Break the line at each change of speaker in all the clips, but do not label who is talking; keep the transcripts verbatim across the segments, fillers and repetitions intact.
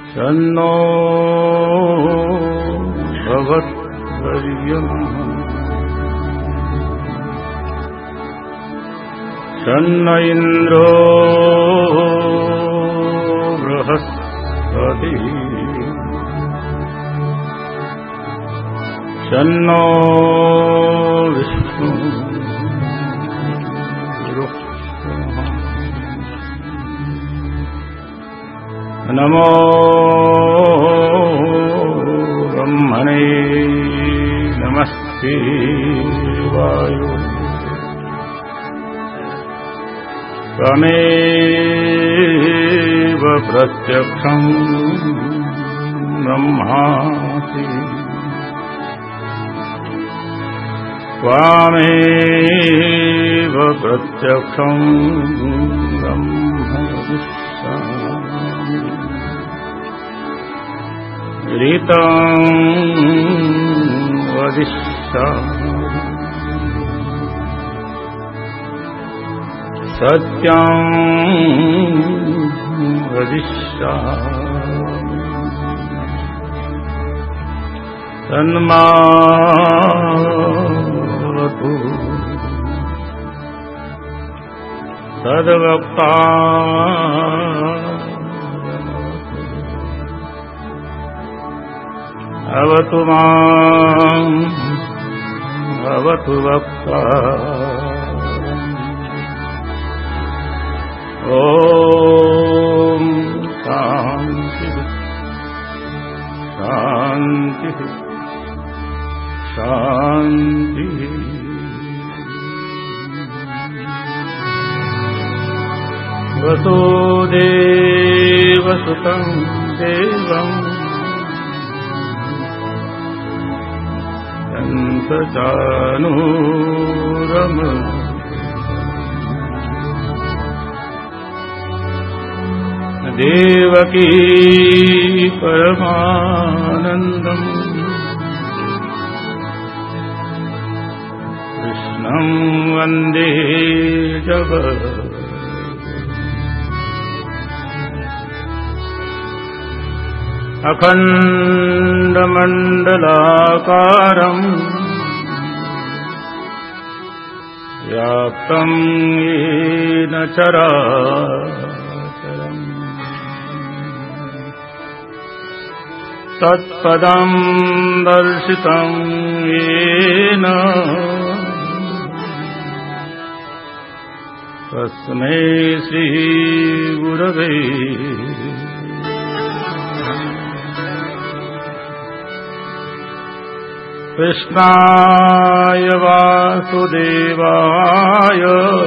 तन्नो भगवत्वर्यम् तन्न इन्द्रो बृहस्पतिः तन्नो विष्णु नमो ब्रह्मणे नमस्ते वायो त्वमेव प्रत्यक्षं ब्रह्मासि त्वमेव प्रत्यक्षं ब्रह्म ऋतं वदिष्यामि सत्यं वदिष्यामि तन्मावतु तद्वक्ता अवतु माम् अवतु वक्ता ॐ शान्ति शान्ति शान्ति वसुदेवसुतं देवम् चानूरम देवकी परमानंदम कृष्णं वंदे जगत् अखंडमंडलाकारम् व्याप्तं येन चराचरम् तत्पदं दर्शितं येन तस्मै श्री गुरवे कृष्णाय वासुदेवाय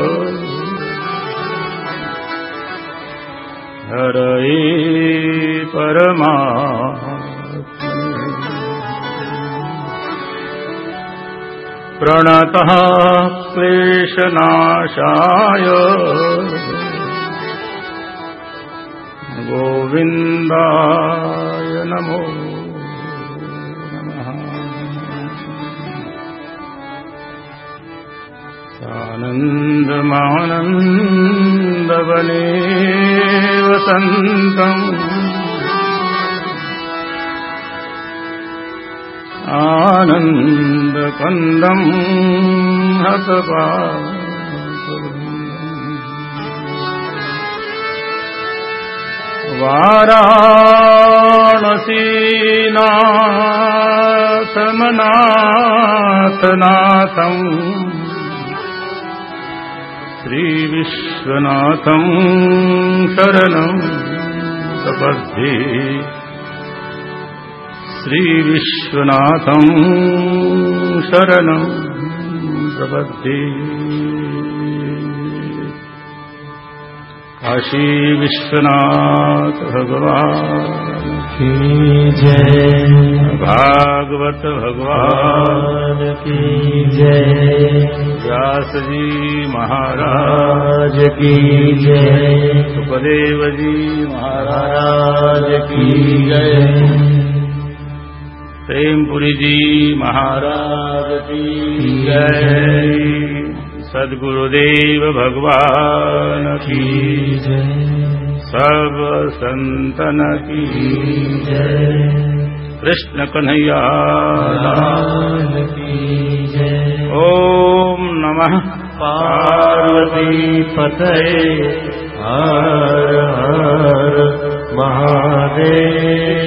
हरये परमात्मने प्रणतः क्लेशनाशाय गोविन्दाय नमो आनन्दमानन्दवने वसन्तम् आनन्दकन्दं हतपावृन्दम् वाराणसीनाथमनाथनाथम् श्री विश्वनाथं शरणं प्रपद्ये श्री विश्वनाथं शरणं प्रपद्ये काशी विश्वनाथ भगवान
की जय,
भागवत भगवान
की जय,
व्यास जी महाराज
की जय,
सुखदेव जी महाराज की जय, प्रेमपुरी जी महाराज की जय, सद्गुरुदेव भगवान की जय, सब संतन की
जय।
कृष्ण कन्हैया
लाल की जय।
ओम नमः
पार्वती पतये हर हर महादेव।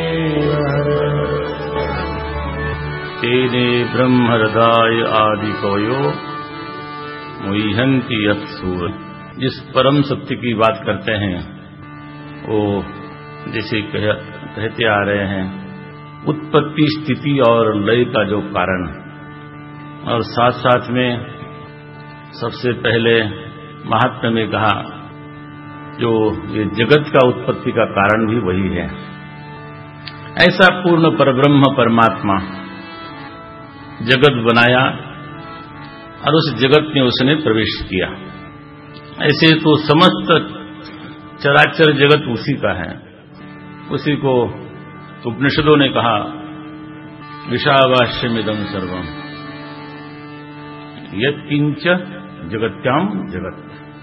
तेने ब्रह्म हृदय आदि कवयो मुह्यन्ति यत् सूर। जिस परम सत्य की बात करते हैं वो जैसे कह, कहते आ रहे हैं उत्पत्ति स्थिति और लय का जो कारण, और साथ साथ में सबसे पहले महात्मा में कहा जो ये जगत का उत्पत्ति का कारण भी वही है। ऐसा पूर्ण परब्रह्म परमात्मा जगत बनाया और उस जगत में उसने प्रवेश किया। ऐसे तो समस्त चराचर जगत उसी का है। उसी को उपनिषदों ने कहा विशावास्यमिदं सर्वम यत्किंच जगत्याम जगत।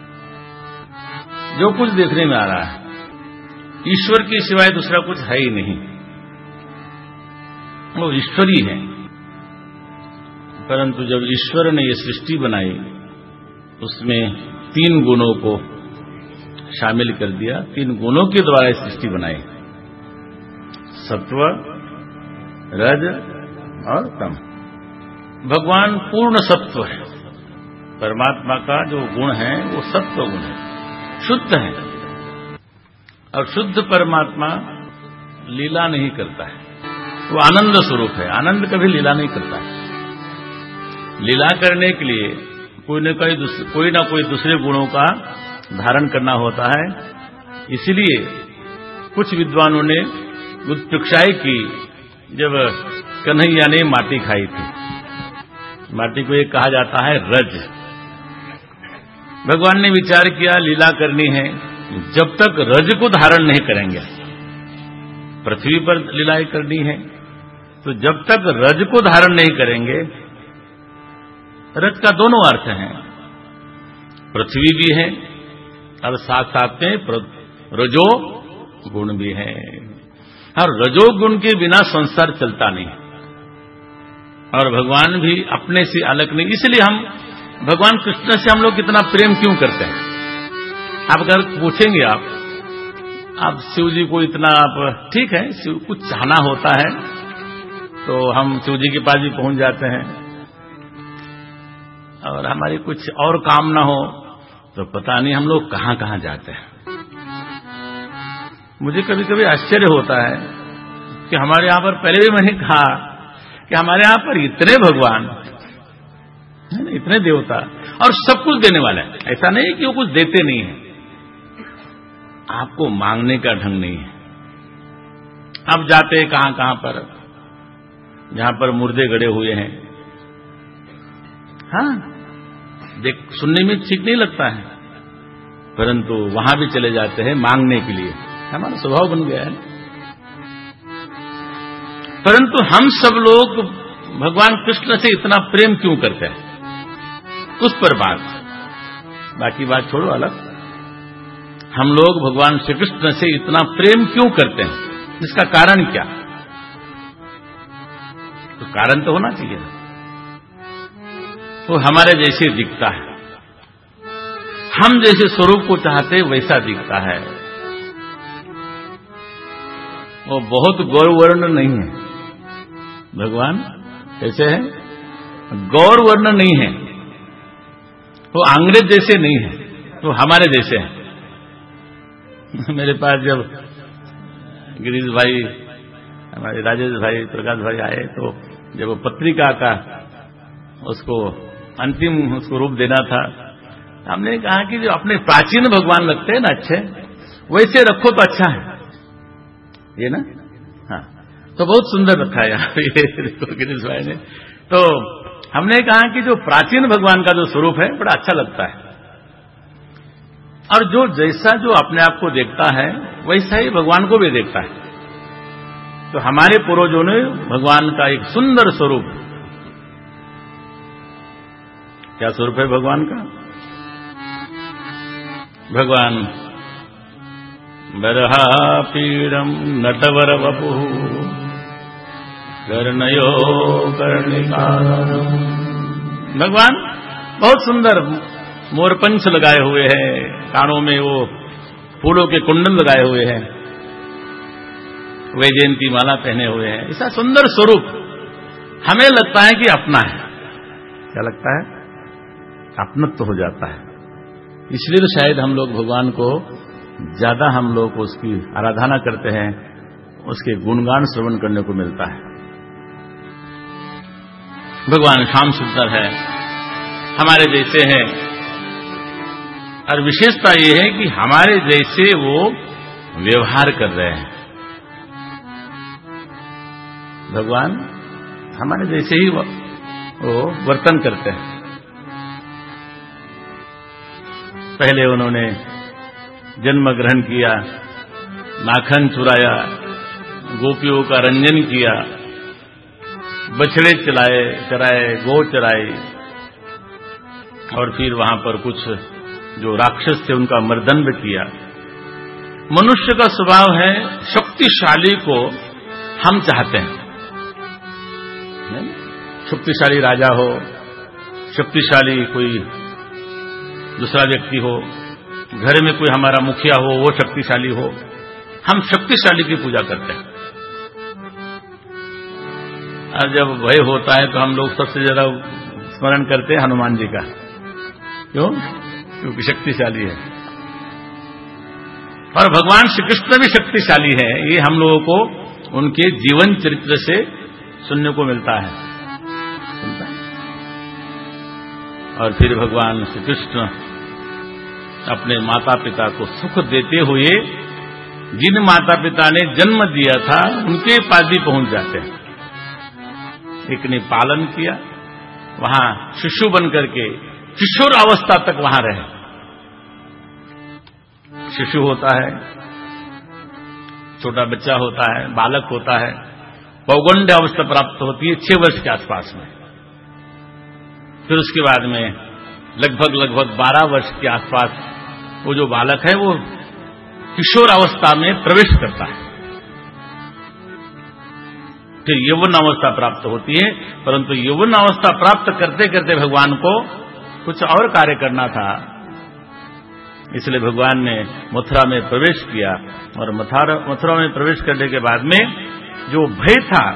जो कुछ देखने में आ रहा है ईश्वर के सिवाय दूसरा कुछ है ही नहीं, वो ईश्वर ही है। परंतु जब ईश्वर ने ये सृष्टि बनाई उसमें तीन गुणों को शामिल कर दिया। तीन गुणों के द्वारा ये सृष्टि बनाई, सत्व, रज और तम। भगवान पूर्ण सत्व है। परमात्मा का जो गुण है वो सत्व गुण है, शुद्ध है। और शुद्ध परमात्मा लीला नहीं करता है, वो आनंद स्वरूप है। आनंद कभी लीला नहीं करता है। लीला करने के लिए कोई न कोई कोई ना कोई दूसरे गुणों का धारण करना होता है। इसलिए कुछ विद्वानों ने उत्प्रेक्षाएं की जब कन्हैया ने माटी खाई थी। माटी को एक कहा जाता है रज। भगवान ने विचार किया लीला करनी है, जब तक रज को धारण नहीं करेंगे, पृथ्वी पर लीलाएं करनी है तो जब तक रज को धारण नहीं करेंगे। रज का दोनों अर्थ हैं, पृथ्वी भी है और साथ साथ में रजो गुण भी है। और रजोगुण के बिना संसार चलता नहीं, और भगवान भी अपने से अलग नहीं। इसलिए हम भगवान कृष्ण से हम लोग कितना प्रेम क्यों करते हैं। आप अगर पूछेंगे आप आप शिव जी को इतना, आप ठीक है शिव कुछ चाहना होता है तो हम शिव जी के पास भी पहुंच जाते हैं, और हमारी कुछ और काम ना हो तो पता नहीं हम लोग कहां कहां जाते हैं। मुझे कभी कभी आश्चर्य होता है कि हमारे यहां पर, पहले भी मैंने कहा कि हमारे यहां पर इतने भगवान है ना, इतने देवता, और सब कुछ देने वाले हैं। ऐसा नहीं कि वो कुछ देते नहीं है, आपको मांगने का ढंग नहीं है। अब जाते हैं कहां कहां पर, जहां पर मुर्दे गड़े हुए हैं, हाँ देख सुनने में ठीक नहीं लगता है, परंतु वहां भी चले जाते हैं मांगने के लिए। हमारा स्वभाव बन गया है। परंतु हम सब लोग भगवान कृष्ण से इतना प्रेम क्यों करते हैं, उस पर बात, बाकी बात छोड़ो अलग। हम लोग भगवान श्री कृष्ण से इतना प्रेम क्यों करते हैं, इसका कारण क्या? तो कारण तो होना चाहिए। वो हमारे जैसे दिखता है, हम जैसे स्वरूप को चाहते वैसा दिखता है। वो बहुत गौरवर्ण नहीं है, भगवान कैसे है, गौरवर्ण नहीं है। वो अंग्रेज जैसे नहीं है, वो हमारे जैसे है। मेरे पास जब गिरीश भाई, हमारे राजेश भाई, प्रकाश भाई आए तो जब वो पत्रिका का उसको अंतिम उसको रूप देना था, हमने कहा कि जो अपने प्राचीन भगवान लगते हैं ना अच्छे, वैसे रखो तो अच्छा है ये ना। हाँ तो बहुत सुंदर रखा है यहाँ देखो गिरीश भाई ने। तो हमने कहा कि जो प्राचीन भगवान का जो स्वरूप है बड़ा अच्छा लगता है, और जो जैसा जो अपने आप को देखता है वैसा ही भगवान को भी देखता है। तो हमारे पूर्वजों ने भगवान का एक सुंदर स्वरूप, क्या स्वरूप है भगवान का? भगवान बरहा पीड़म नटवर वपु कर्णयो कर्णिकारम। भगवान बहुत सुंदर मोरपंच लगाए हुए हैं, कानों में वो फूलों के कुंडल लगाए हुए हैं, वैजयंती माला पहने हुए हैं। ऐसा सुंदर स्वरूप हमें लगता है कि अपना है। क्या लगता है? अपनत्व तो हो जाता है। इसलिए तो शायद हम लोग भगवान को ज्यादा हम लोग उसकी आराधना करते हैं, उसके गुणगान श्रवण करने को मिलता है। भगवान श्याम सुंदर है, हमारे जैसे हैं, और विशेषता यह है कि हमारे जैसे वो व्यवहार कर रहे हैं। भगवान हमारे जैसे ही वो, वो वर्तन करते हैं। पहले उन्होंने जन्म ग्रहण किया, माखन चुराया, गोपियों का रंजन किया, बछड़े चलाए चराए, गौ चराए, और फिर वहां पर कुछ जो राक्षस थे उनका मर्दन भी किया। मनुष्य का स्वभाव है, शक्तिशाली को हम चाहते हैं। शक्तिशाली राजा हो, शक्तिशाली कोई दूसरा व्यक्ति हो, घर में कोई हमारा मुखिया हो वो शक्तिशाली हो, हम शक्तिशाली की पूजा करते हैं। और जब भय होता है तो हम लोग सबसे ज्यादा स्मरण करते हैं हनुमान जी का। क्यों? क्योंकि शक्तिशाली है। और भगवान श्री कृष्ण भी शक्तिशाली है, ये हम लोगों को उनके जीवन चरित्र से सुनने को मिलता है। और फिर भगवान श्री कृष्ण अपने माता पिता को सुख देते हुए जिन माता पिता ने जन्म दिया था उनके पास भी पहुंच जाते हैं। एक ने पालन किया, वहां शिशु बन करके किशोर अवस्था तक वहां रहे। शिशु होता है, छोटा बच्चा होता है, बालक होता है, पौगंड अवस्था प्राप्त होती है छह वर्ष के आसपास में। फिर उसके बाद में लगभग लगभग बारह वर्ष के आसपास वो जो बालक है वो किशोर अवस्था में प्रवेश करता है। फिर यौवन अवस्था प्राप्त होती है, परंतु यौवन अवस्था प्राप्त करते करते भगवान को कुछ और कार्य करना था, इसलिए भगवान ने मथुरा में प्रवेश किया। और मथुरा में प्रवेश करने के बाद में जो भय था,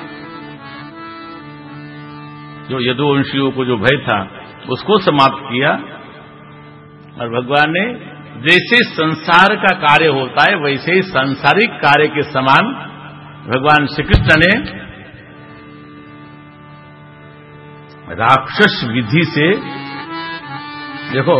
जो यदुवंशियों को जो भय था उसको समाप्त किया। और भगवान ने जैसे संसार का कार्य होता है वैसे ही सांसारिक कार्य के समान भगवान श्री कृष्ण ने राक्षस विधि से, देखो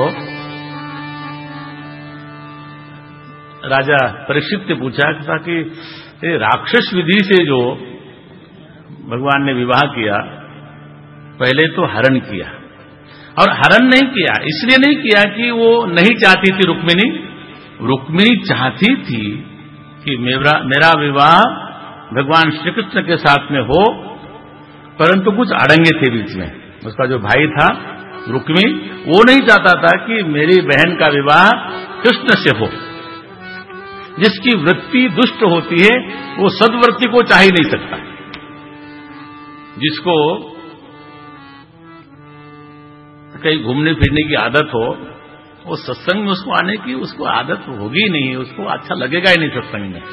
राजा परीक्षित ने पूछा था कि राक्षस विधि से जो भगवान ने विवाह किया, पहले तो हरण किया, और हरण नहीं किया इसलिए नहीं किया कि वो नहीं चाहती थी रुक्मिणी। रुक्मिणी चाहती थी कि मेरा मेरा विवाह भगवान श्री कृष्ण के साथ में हो, परंतु कुछ अड़ंगे थे बीच में। उसका जो भाई था रुक्मी, वो नहीं चाहता था कि मेरी बहन का विवाह कृष्ण से हो। जिसकी वृत्ति दुष्ट होती है वो सद्वृत्ति को चाह ही नहीं सकता। जिसको कहीं घूमने फिरने की आदत हो, वो सत्संग में उसको आने की उसको आदत होगी ही नहीं, उसको अच्छा लगेगा ही नहीं सत्संग में।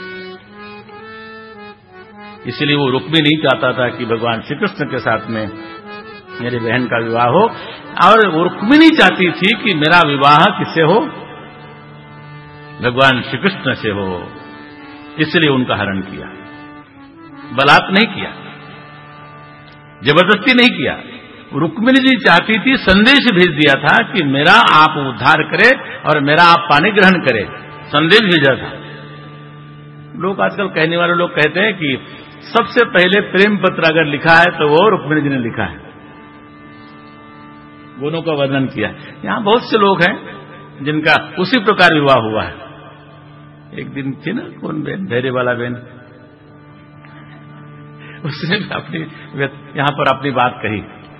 इसलिए वो रुक्मी नहीं चाहता था कि भगवान श्री कृष्ण के साथ में मेरी बहन का विवाह हो, और वो रुक्मी नहीं चाहती थी कि मेरा विवाह किससे हो, भगवान श्री कृष्ण से हो। इसलिए उनका हरण किया, बलात् नहीं किया, जबरदस्ती नहीं किया। रुक्मिणी जी चाहती थी, संदेश भेज दिया था कि मेरा आप उद्धार करे और मेरा आप पानी ग्रहण करे, संदेश भेजा था। लोग आजकल कहने वाले लोग कहते हैं कि सबसे पहले प्रेम पत्र अगर लिखा है तो वो रुक्मिणी जी ने लिखा है, गुणों का वर्णन किया। यहां बहुत से लोग हैं जिनका उसी प्रकार विवाह हुआ है। एक दिन थी ना, कौन बहन, धैर्य वाला बहन, उसने अपनी यहां पर अपनी बात कही,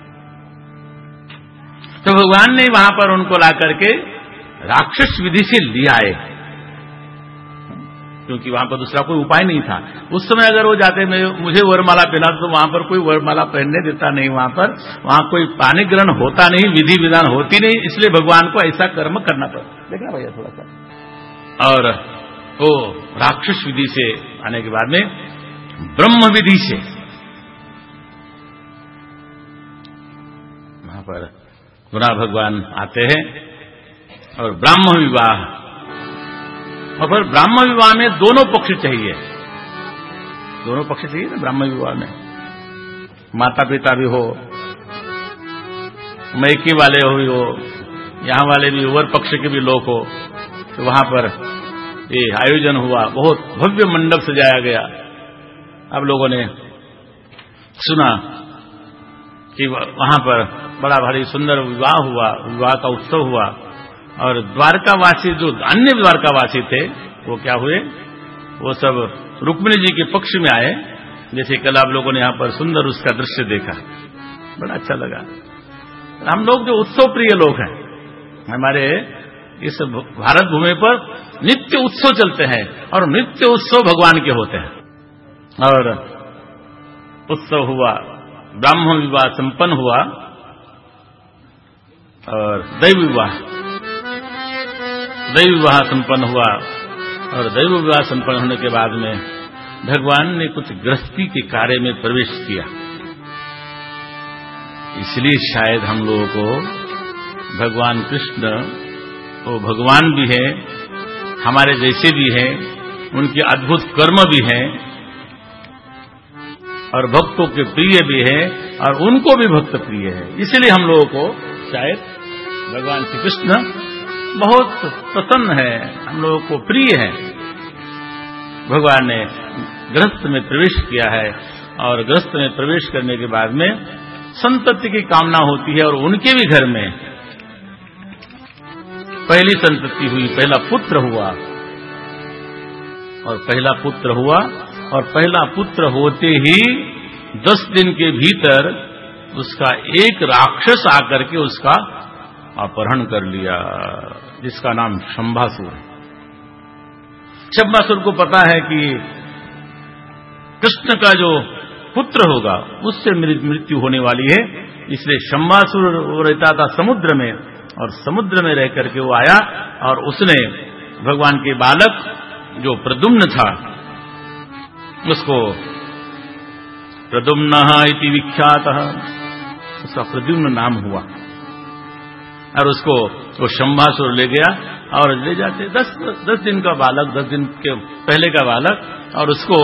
तो भगवान ने वहां पर उनको ला करके राक्षस विधि से लिया है। क्योंकि वहां पर दूसरा कोई उपाय नहीं था। उस समय अगर वो जाते मैं मुझे वरमाला पहना तो वहां पर कोई वरमाला पहनने देता नहीं, वहां पर वहां कोई पानी ग्रहण होता नहीं, विधि विधान होती नहीं, इसलिए भगवान को ऐसा कर्म करना पड़ा। देखना भैया थोड़ा सा। और वो राक्षस विधि से आने के बाद में ब्रह्म विधि से वहां पर पुनः भगवान आते हैं और ब्राह्म विवाह, और फिर ब्राह्म विवाह में दोनों पक्ष चाहिए, दोनों पक्ष चाहिए ना ब्राह्म विवाह में, माता पिता भी हो, मैके वाले हो भी हो, यहां वाले भी वर पक्ष के भी लोग हो। तो वहां पर ये आयोजन हुआ, बहुत भव्य मंडप सजाया गया। अब लोगों ने सुना कि वहां पर बड़ा भारी सुंदर विवाह हुआ, विवाह का उत्सव हुआ, और द्वारकावासी जो अन्य द्वारकावासी थे वो क्या हुए, वो सब रुक्मिणी जी के पक्ष में आए। जैसे कल आप लोगों ने यहां पर सुंदर उसका दृश्य देखा, बड़ा अच्छा लगा। हम लोग जो उत्सव प्रिय लोग हैं, हमारे इस भारत भूमि पर नित्य उत्सव चलते हैं और नित्य उत्सव भगवान के होते हैं। और उत्सव हुआ, ब्राह्मण विवाह संपन्न हुआ और दैव विवाह दैव विवाह संपन्न हुआ। और दैव विवाह संपन्न होने के बाद में भगवान ने कुछ गृहस्थी के कार्य में प्रवेश किया। इसलिए शायद हम लोगों को भगवान कृष्ण वो भगवान भी है, हमारे जैसे भी हैं, उनके अद्भुत कर्म भी हैं और भक्तों के प्रिय भी है और उनको भी भक्त प्रिय है। इसलिए हम लोगों को शायद भगवान श्री कृष्ण बहुत प्रसन्न है, हम लोगों को प्रिय है। भगवान ने गृहस्थ में प्रवेश किया है और गृहस्थ में प्रवेश करने के बाद में संतति की कामना होती है और उनके भी घर में पहली संतति हुई, पहला पुत्र हुआ। और पहला पुत्र हुआ और पहला पुत्र होते ही दस दिन के भीतर उसका एक राक्षस आकर के उसका अपहरण कर लिया, जिसका नाम शंभासुर है। शंभासुर को पता है कि कृष्ण का जो पुत्र होगा उससे मृत्यु होने वाली है, इसलिए शंभासुर रहता था समुद्र में और समुद्र में रह करके वो आया और उसने भगवान के बालक जो प्रद्युम्न था उसको प्रद्युम्न इति विख्यात, उसका प्रद्युम्न नाम हुआ। और उसको वो शंभासुर ले गया और ले जाते दस दस दिन का बालक, दस दिन के पहले का बालक, और उसको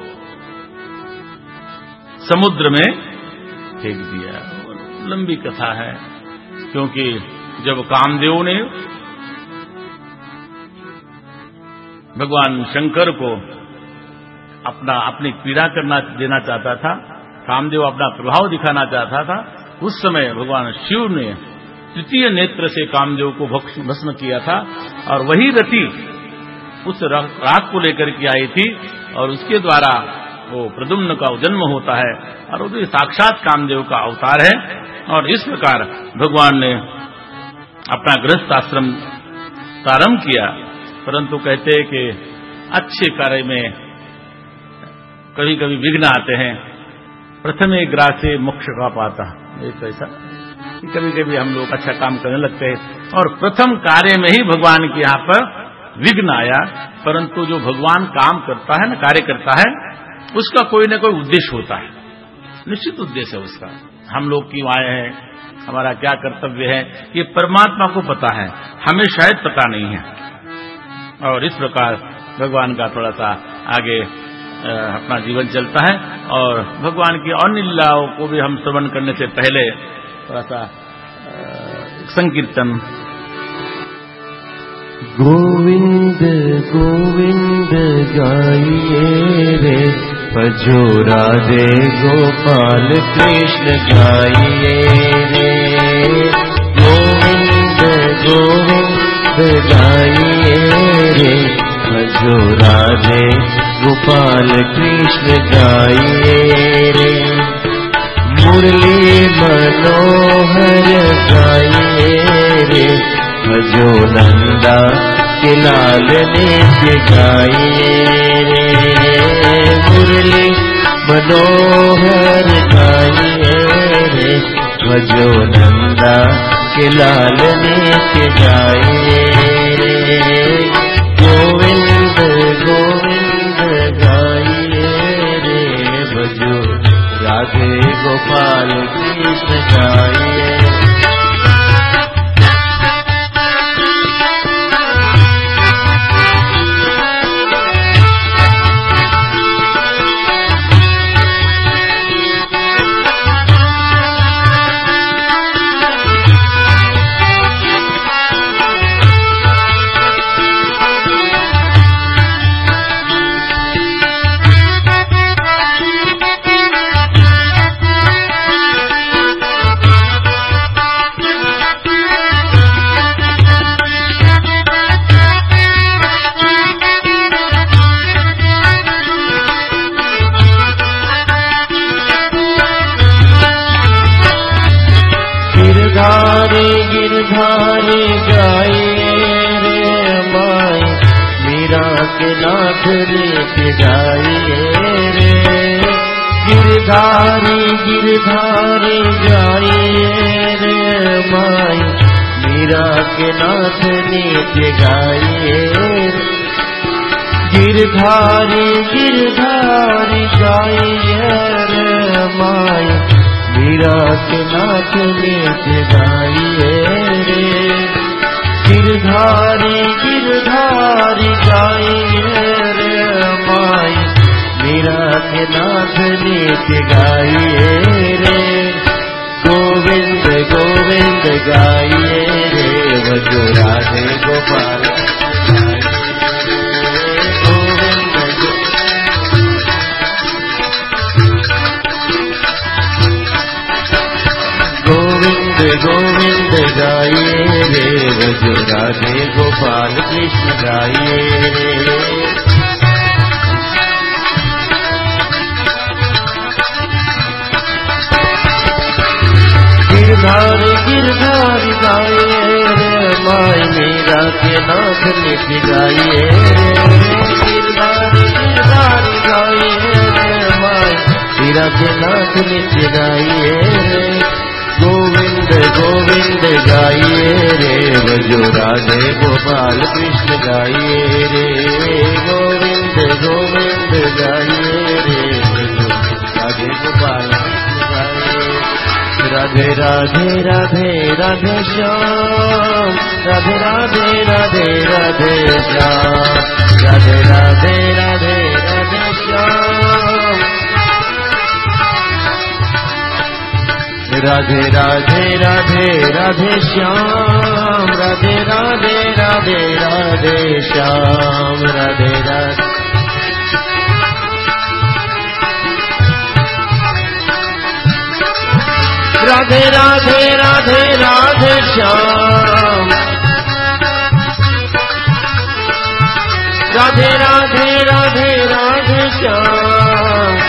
समुद्र में फेंक दिया। लंबी कथा है, क्योंकि जब कामदेव ने भगवान शंकर को अपना अपनी पीड़ा करना देना चाहता था, कामदेव अपना प्रभाव दिखाना चाहता था, उस समय भगवान शिव ने तृतीय नेत्र से कामदेव को भस्म किया था। और वही रति उस रात को लेकर के आई थी और उसके द्वारा वो प्रद्युम्न का जन्म होता है और वो भी साक्षात कामदेव का अवतार है। और इस प्रकार भगवान ने अपना गृहस्थ आश्रम प्रारंभ किया, परंतु कहते हैं कि अच्छे कार्य में कभी कभी विघ्न आते हैं। प्रथमे ग्रासे मोक्ष का पाता, एक ऐसा कभी कभी हम लोग अच्छा काम करने लगते हैं और प्रथम कार्य में ही भगवान के यहाँ पर विघ्न आया। परंतु जो भगवान काम करता है ना, कार्य करता है, उसका कोई न कोई उद्देश्य होता है, निश्चित उद्देश्य है उसका। हम लोग क्यों आए हैं, हमारा क्या कर्तव्य है, ये परमात्मा को पता है, हमें शायद पता नहीं है। और इस प्रकार भगवान का थोड़ा सा आगे अपना जीवन चलता है और भगवान की अन्य लीलाओं को भी हम श्रवण करने से पहले थोड़ा सा संकीर्तन।
गोविंद गोविंद गाइए रे, भजो राधे गोपाल कृष्ण गाइए रे। गोविंद गोविंद गाइए रे, भजो राधे गोपाल कृष्ण गाइए रे। मुरली मनोहर गाइए रे, भजो नंदा के लाल नित्य गाइए रे, मुरली मनोहर गाइए रे, भजो नंदा के लाल नित्य गाइए रे, गोविंद गोविंद गाइए रे, भजो राधे गोपाल कृष्ण गाइए। गिरधारी गिरधारी गाइए रे माई, मीरा के नाथ लेके गाइए रे, गिरधारी गिरधारी गाइए रे माई, मीरा के नाथ लेके गाइए रे, गिरधारी गिरधारी गाइए रे माई, मीरा के नाथ नित्य गाइए रे, गिरधारी गिरधारी गाइए रे माई, मीरा के नाथ नित्य गाइए रे, गोविंद गोविंद गाइए रे, भजो राधे गोपाल गोविंद गाइए रे, भजो राधे गोपाल कृष्ण गाइए रे, गिरधारी गिरधारी गाइए रे माई, मीरा के नाथ नित्य गाइए रे, गिरधारी गिरधारी गाइए रे माई, मीरा के नाथ नित्य गाइए रे, गोविंद गोविंद गाइए रे, भजो राधे गोपाल कृष्ण गाइए रे, गोविंद गोविंद गाइए रे, भजो राधे गोपाल कृष्ण गाइए, राधे राधे राधे राधे श्याम, राधे राधे राधे राधे श्याम, राधे राधे राधे राधे श्याम, राधे राधे राधे राधे श्याम, राधे राधे राधे राधे श्याम, राधे राधे राधे राधे राधे राधे श्याम, राधे राधे राधे राधे श्याम,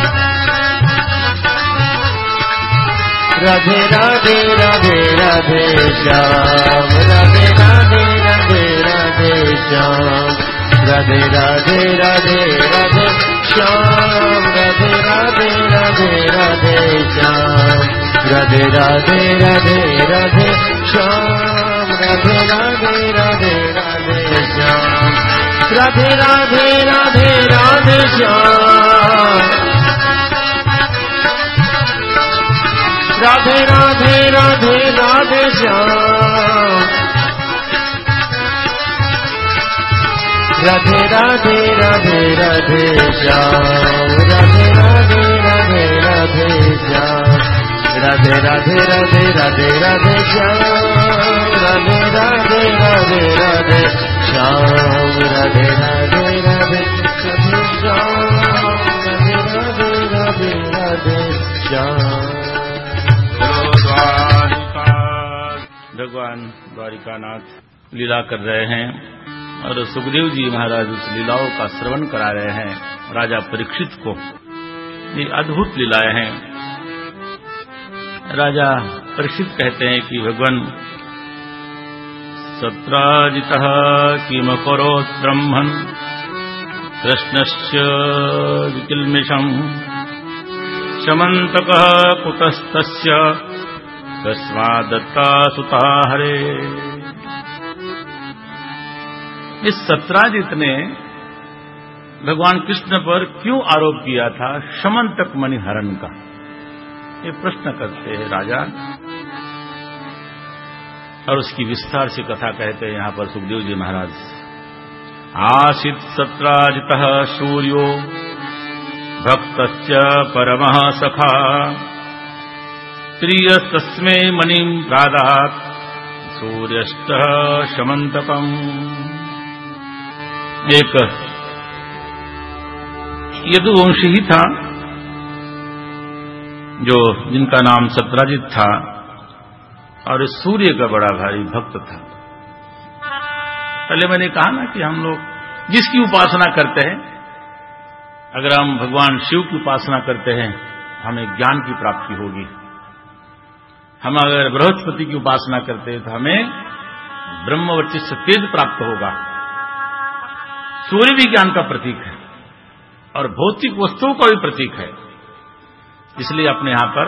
राधे राधे राधे राधे श्याम, राधे राधे राधे राधे श्याम, राधे राधे राधे राधे श्याम, राधे राधे राधे राधे श्याम, राधे राधे राधे राधे श्याम, राधे राधे राधे राधे श्याम, राधे राधे राधे राधे श्याम, राधे राधे राधे राधे श्याम, राधे राधे राधे राधे श्याम, राधे राधे राधे राधे श्याम, राधे राधे राधे राधे राधे श्याम, राधे राधे राधे राधे श्याम, राधे राधे राधे राधे श्याम, राधे राधे राधे राधे श्याम।
भगवान द्वारिकानाथ लीला कर रहे हैं और सुखदेव जी महाराज उस लीलाओं का श्रवण करा रहे हैं राजा परीक्षित को। ये अद्भुत लीलाएं हैं। राजा परीक्षित कहते हैं कि भगवान सत्राजितः किमकरोत् ब्रह्मन् कृष्णस्य विकिल्मिषम् शमन्तकः कुतस्तस्य तस्माद्दत्ता सुता हरे। इस सत्राजित ने भगवान कृष्ण पर क्यों आरोप किया था शमंतक मणि हरण का, ये प्रश्न करते हैं राजा, और उसकी विस्तार से कथा कहते हैं यहां पर सुखदेव जी महाराज। आसीत् सत्राजितः सूर्यो भक्तस्य परमः सखा त्रियस्तस्मै मणिं प्रादात् सूर्यष्टः शमंतकम्। एक यदुवंशी ही था जो जिनका नाम सत्राजित था, और इस सूर्य का बड़ा भारी भक्त था। पहले मैंने कहा ना कि हम लोग जिसकी उपासना करते हैं, अगर हम भगवान शिव की उपासना करते हैं हमें ज्ञान की प्राप्ति होगी, हम अगर बृहस्पति की उपासना करते हैं तो हमें ब्रह्मवर्चस्व तेज प्राप्त होगा। सूर्य भी ज्ञान का प्रतीक है और भौतिक वस्तुओं का भी प्रतीक है, इसलिए अपने यहां पर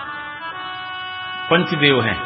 पंचदेव हैं,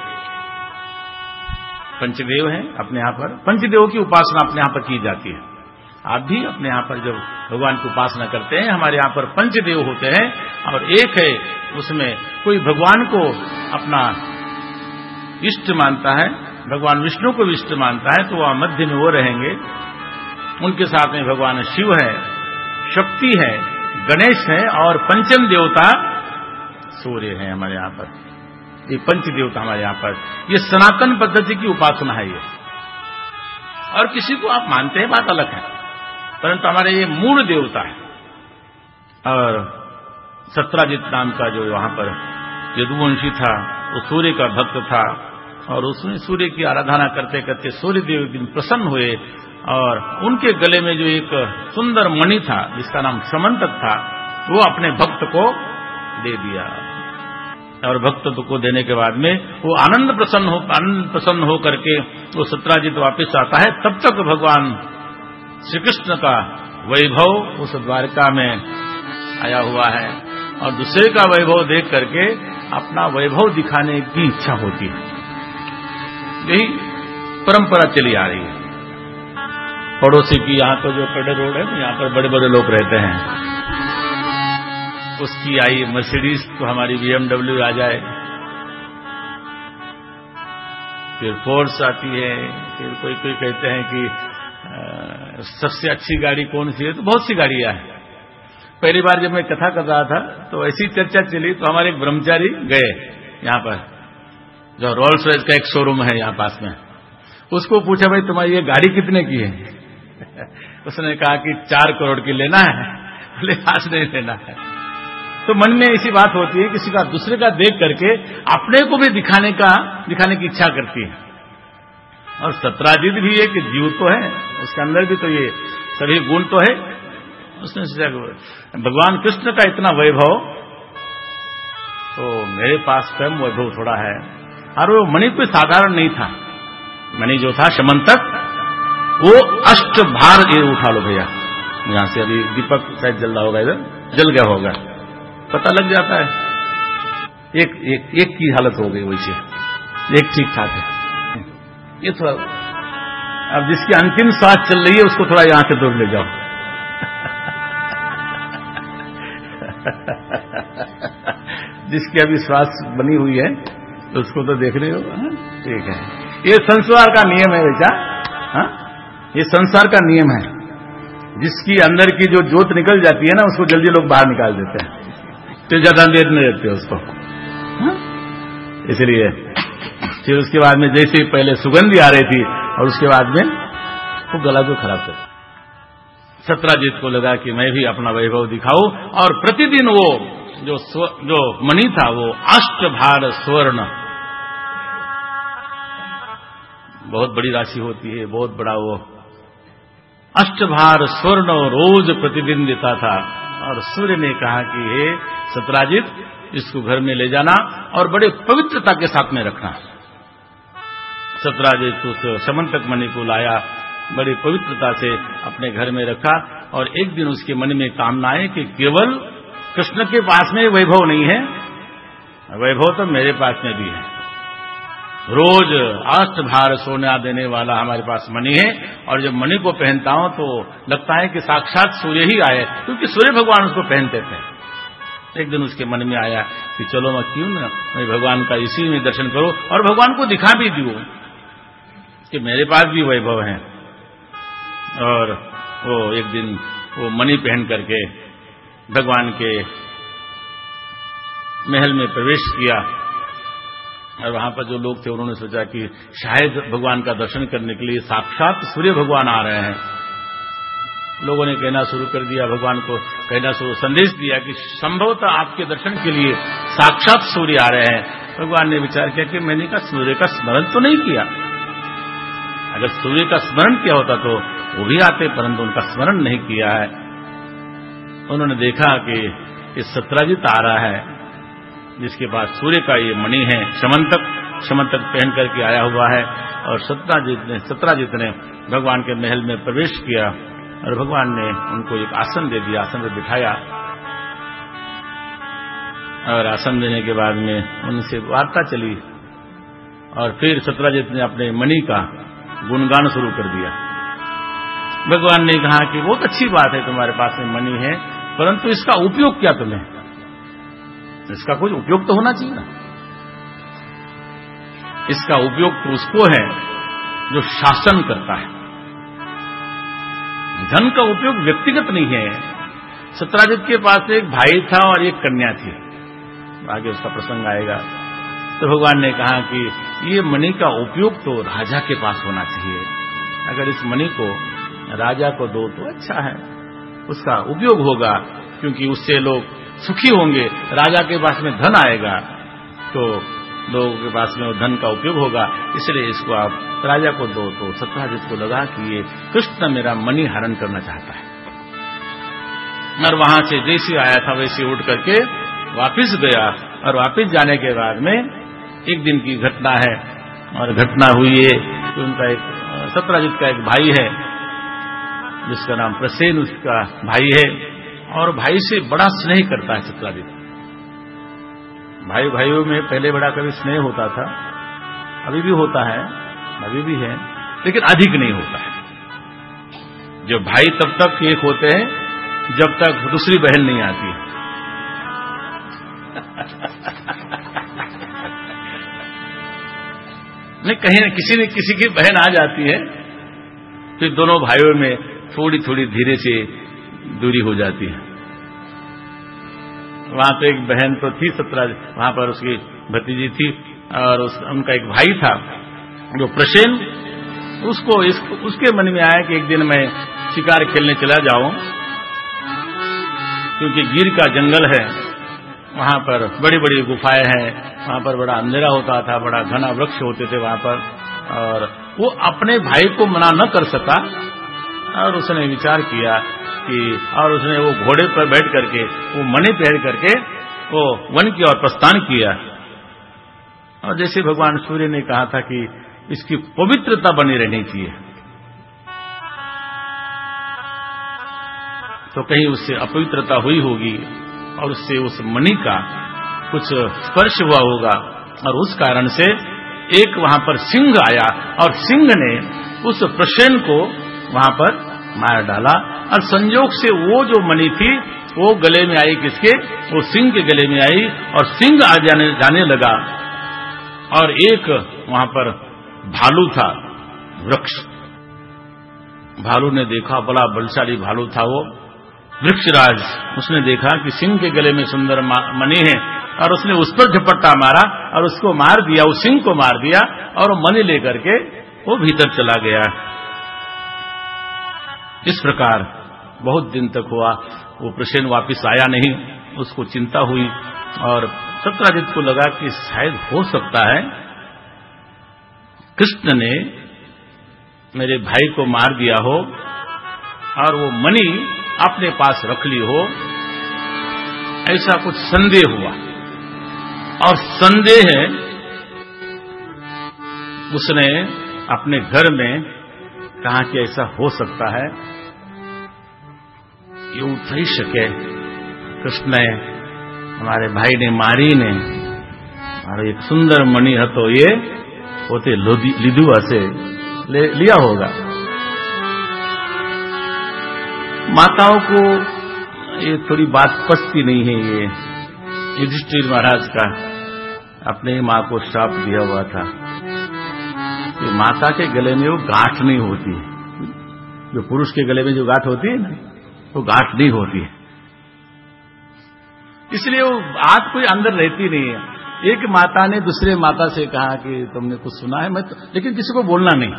पंचदेव हैं अपने यहां पर, पंचदेव की उपासना अपने यहां पर की जाती है। आप भी अपने यहां पर जब भगवान की उपासना करते हैं, हमारे यहां पर पंचदेव होते हैं, और एक है उसमें कोई भगवान को अपना इष्ट मानता है, भगवान विष्णु को भी इष्ट मानता है, तो वह मध्य में वो रहेंगे। उनके साथ में भगवान शिव है, शक्ति है, गणेश है, और पंचम देवता सूर्य है हमारे यहां पर। ये पंच देवता हमारे यहां पर, ये सनातन पद्धति की उपासना है ये। और किसी को आप मानते हैं बात अलग है, परंतु हमारे ये मूल देवता है। और सत्राजित नाम का जो वहां पर यदुवंशी था वो सूर्य का भक्त था, और उसने सूर्य की आराधना करते करते सूर्य देव एक दिन प्रसन्न हुए, और उनके गले में जो एक सुंदर मणि था जिसका नाम शमंतक था, वो अपने भक्त को दे दिया। और भक्त को देने के बाद में वो आनंद प्रसन्न हो आनंद प्रसन्न हो करके वो सत्राजित वापस आता है। तब तक भगवान श्री कृष्ण का वैभव उस द्वारका में आया हुआ है, और दूसरे का वैभव देख करके अपना वैभव दिखाने की इच्छा होती है। यही परंपरा चली आ रही है। पड़ोसी की यहाँ पर जो कड़े रोड है, यहाँ पर बड़े बड़े लोग रहते हैं, उसकी आई मर्सिडीज तो हमारी बीएमडब्ल्यू आ जाए, फिर फोर्स आती है, फिर कोई कोई कहते हैं कि आ, सबसे अच्छी गाड़ी कौन सी है, तो बहुत सी गाड़ियां हैं। पहली बार जब मैं कथा कर रहा था तो ऐसी चर्चा चली, तो हमारे एक ब्रह्मचारी गए यहाँ पर, जो रोल्स रॉयस का एक शोरूम है यहाँ पास में, उसको पूछा भाई तुम्हारी ये गाड़ी कितने की है? उसने कहा कि चार करोड़ की लेना है। बोले आज नहीं लेना है। तो मन में ऐसी बात होती है, किसी का दूसरे का देख करके अपने को भी दिखाने का दिखाने की इच्छा करती है। और सत्राजित भी एक जीव तो है, उसके अंदर भी तो ये सभी गुण तो है। उसने सोचा भगवान कृष्ण का इतना वैभव, तो मेरे पास स्वयं वैभव थोड़ा है। और वो मणि कोई साधारण नहीं था, मणि जो था शमंतक, वो अष्ट भार, ये उठा लो भैया यहां से, अभी दीपक शायद जल रहा होगा, इधर जल गया होगा, पता लग जाता है। एक एक एक की हालत हो गई वैसे, एक ठीक ठाक है। ये थोड़ा, अब जिसकी अंतिम सांस चल रही है उसको थोड़ा यहां से दूर ले जाओ। जिसकी अभी श्वास बनी हुई है तो उसको तो देख रहे हो, ठीक है। ये संसार का नियम है बेटा, हाँ? ये संसार का नियम है। जिसकी अंदर की जो जोत निकल जाती है ना, उसको जल्दी लोग बाहर निकाल देते हैं, तो ज्यादा देर नहीं रहते उसको, हाँ? इसलिए फिर उसके बाद में जैसे पहले सुगंधी आ रही थी और उसके बाद में वो गला को खराब कर, सत्राजित को लगा कि मैं भी अपना वैभव दिखाऊं। और प्रतिदिन वो जो जो मणि था वो अष्टभार स्वर्ण, बहुत बड़ी राशि होती है, बहुत बड़ा वो अष्टभार स्वर्ण रोज प्रतिदिन देता था। और सूर्य ने कहा कि हे सत्राजित, इसको घर में ले जाना और बड़े पवित्रता के साथ में रखना। सत्राजित उस समंतक मणि को लाया, बड़ी पवित्रता से अपने घर में रखा, और एक दिन उसके मन में कामना है कि केवल कृष्ण के पास में वैभव नहीं है, वैभव तो मेरे पास में भी है। रोज अष्ट भार सोना देने वाला हमारे पास मणि है, और जब मणि को पहनता हूं तो लगता है कि साक्षात सूर्य ही आए, क्योंकि सूर्य भगवान उसको पहनते थे। एक दिन उसके मन में आया कि चलो मैं क्यों ना मैं भगवान का इसी में दर्शन करूं और भगवान को दिखा भी दूं कि मेरे पास भी वैभव है। और वो एक दिन वो मणि पहन करके भगवान के महल में प्रवेश किया, और वहां पर जो लोग थे उन्होंने सोचा कि शायद भगवान का दर्शन करने के लिए साक्षात सूर्य भगवान आ रहे हैं। लोगों ने कहना शुरू कर दिया, भगवान को कहना शुरू संदेश दिया कि संभवतः आपके दर्शन के लिए साक्षात सूर्य आ रहे हैं। भगवान ने विचार किया कि मैंने कहा सूर्य का स्मरण तो नहीं किया, अगर सूर्य का स्मरण किया होता तो वो भी आते, परंतु उनका स्मरण नहीं किया है। उन्होंने देखा कि ये सत्राजित आ रहा है, जिसके पास सूर्य का ये मणि है, समंतक समंतक पहन करके आया हुआ है। और सत्राजित ने सत्राजित ने भगवान के महल में प्रवेश किया, और भगवान ने उनको एक आसन दे दिया, आसन पर बिठाया, और आसन देने के बाद में उनसे वार्ता चली। और फिर सत्राजित ने अपने मणि का गुणगान शुरू कर दिया। भगवान ने कहा कि बहुत अच्छी बात है तुम्हारे पास में मणि है, परंतु इसका उपयोग क्या तुम्हें, इसका कुछ उपयोग तो होना चाहिए ना। इसका उपयोग तो उसको है जो शासन करता है, धन का उपयोग व्यक्तिगत नहीं है। सत्राजित के पास एक भाई था और एक कन्या थी, आगे उसका प्रसंग आएगा। तो भगवान ने कहा कि ये मणि का उपयोग तो राजा के पास होना चाहिए, अगर इस मणि को राजा को दो तो अच्छा है, उसका उपयोग होगा, क्योंकि उससे लोग सुखी होंगे। राजा के पास में धन आएगा तो लोगों के पास में धन का उपयोग होगा, इसलिए इसको आप राजा को दो। तो सत्राजित को लगा कि ये कृष्ण मेरा मणि हरण करना चाहता है, और वहां से जैसे आया था वैसे उठ करके वापिस गया। और वापिस जाने के बाद में एक दिन की घटना है, और घटना हुई है कि उनका एक सत्राजित का एक भाई है जिसका नाम प्रसेन उसका भाई है, और भाई से बड़ा स्नेह करता है सत्राजित। भाई भाइयों में पहले बड़ा कभी स्नेह होता था, अभी भी होता है, अभी भी है, लेकिन अधिक नहीं होता है। जो भाई तब तक एक होते हैं जब तक दूसरी बहन नहीं आती है। नहीं, कहीं न किसी न किसी की बहन आ जाती है, फिर दोनों भाइयों में थोड़ी थोड़ी धीरे से दूरी हो जाती है। वहां तो एक बहन तो थी सत्राजित, वहां पर उसकी भतीजी थी, और उस, उनका एक भाई था जो प्रसेन। उसको इस, उसके मन में आया कि एक दिन मैं शिकार खेलने चला जाऊं, क्योंकि गिर का जंगल है, वहां पर बड़ी बड़ी गुफाएं हैं, वहां पर बड़ा अंधेरा होता था, बड़ा घना वृक्ष होते थे वहां पर, और वो अपने भाई को मना न कर सका। और उसने विचार किया कि, और उसने वो घोड़े पर बैठ करके वो मणि पहन करके वो वन की ओर प्रस्थान किया। और जैसे भगवान सूर्य ने कहा था कि इसकी पवित्रता बनी रहनी चाहिए, तो कहीं उससे अपवित्रता हुई होगी, और उससे उस मणि का कुछ स्पर्श हुआ होगा, और उस कारण से एक वहां पर सिंह आया, और सिंह ने उस प्रसेन को वहां पर मार डाला। और संयोग से वो जो मणि थी वो गले में आई, किसके, वो सिंह के गले में आई, और सिंह आ जाने जाने लगा। और एक वहां पर भालू था, वृक्ष, भालू ने देखा, बड़ा बलशाली भालू था वो वृक्षराज। उसने देखा कि सिंह के गले में सुंदर मणि है, और उसने उस पर झपट्टा मारा और उसको मार दिया, उस सिंह को मार दिया, और वो मणि लेकर के वो भीतर चला गया। इस प्रकार बहुत दिन तक हुआ, वो प्रसेन वापिस आया नहीं, उसको चिंता हुई, और सत्राजित को लगा कि शायद हो सकता है कृष्ण ने मेरे भाई को मार दिया हो, और वो मणि अपने पास रख ली हो, ऐसा कुछ संदेह हुआ। और संदेह उसने अपने घर में कहा कि ऐसा हो सकता है, એવું થઈ શકે. કૃષ્ણએ અમારે ભાઈને મારીને મારો એક સુંદર મણિ હતો એ પોતે લીધું હશે, लिया होगा. माताओं को ये थोड़ी बात पचती नहीं है. ये युधिष्ठिर महाराज का अपने माँ को श्राप दिया हुआ था कि माता के गले में वो गांठ नहीं होती है. जो पुरुष के गले में जो गांठ होती है ना, वो गांठ नहीं होती है. इसलिए वो बात कोई अंदर रहती नहीं है. एक माता ने दूसरे माता से कहा कि तुमने कुछ सुना है, मैं तो, लेकिन किसी को बोलना नहीं.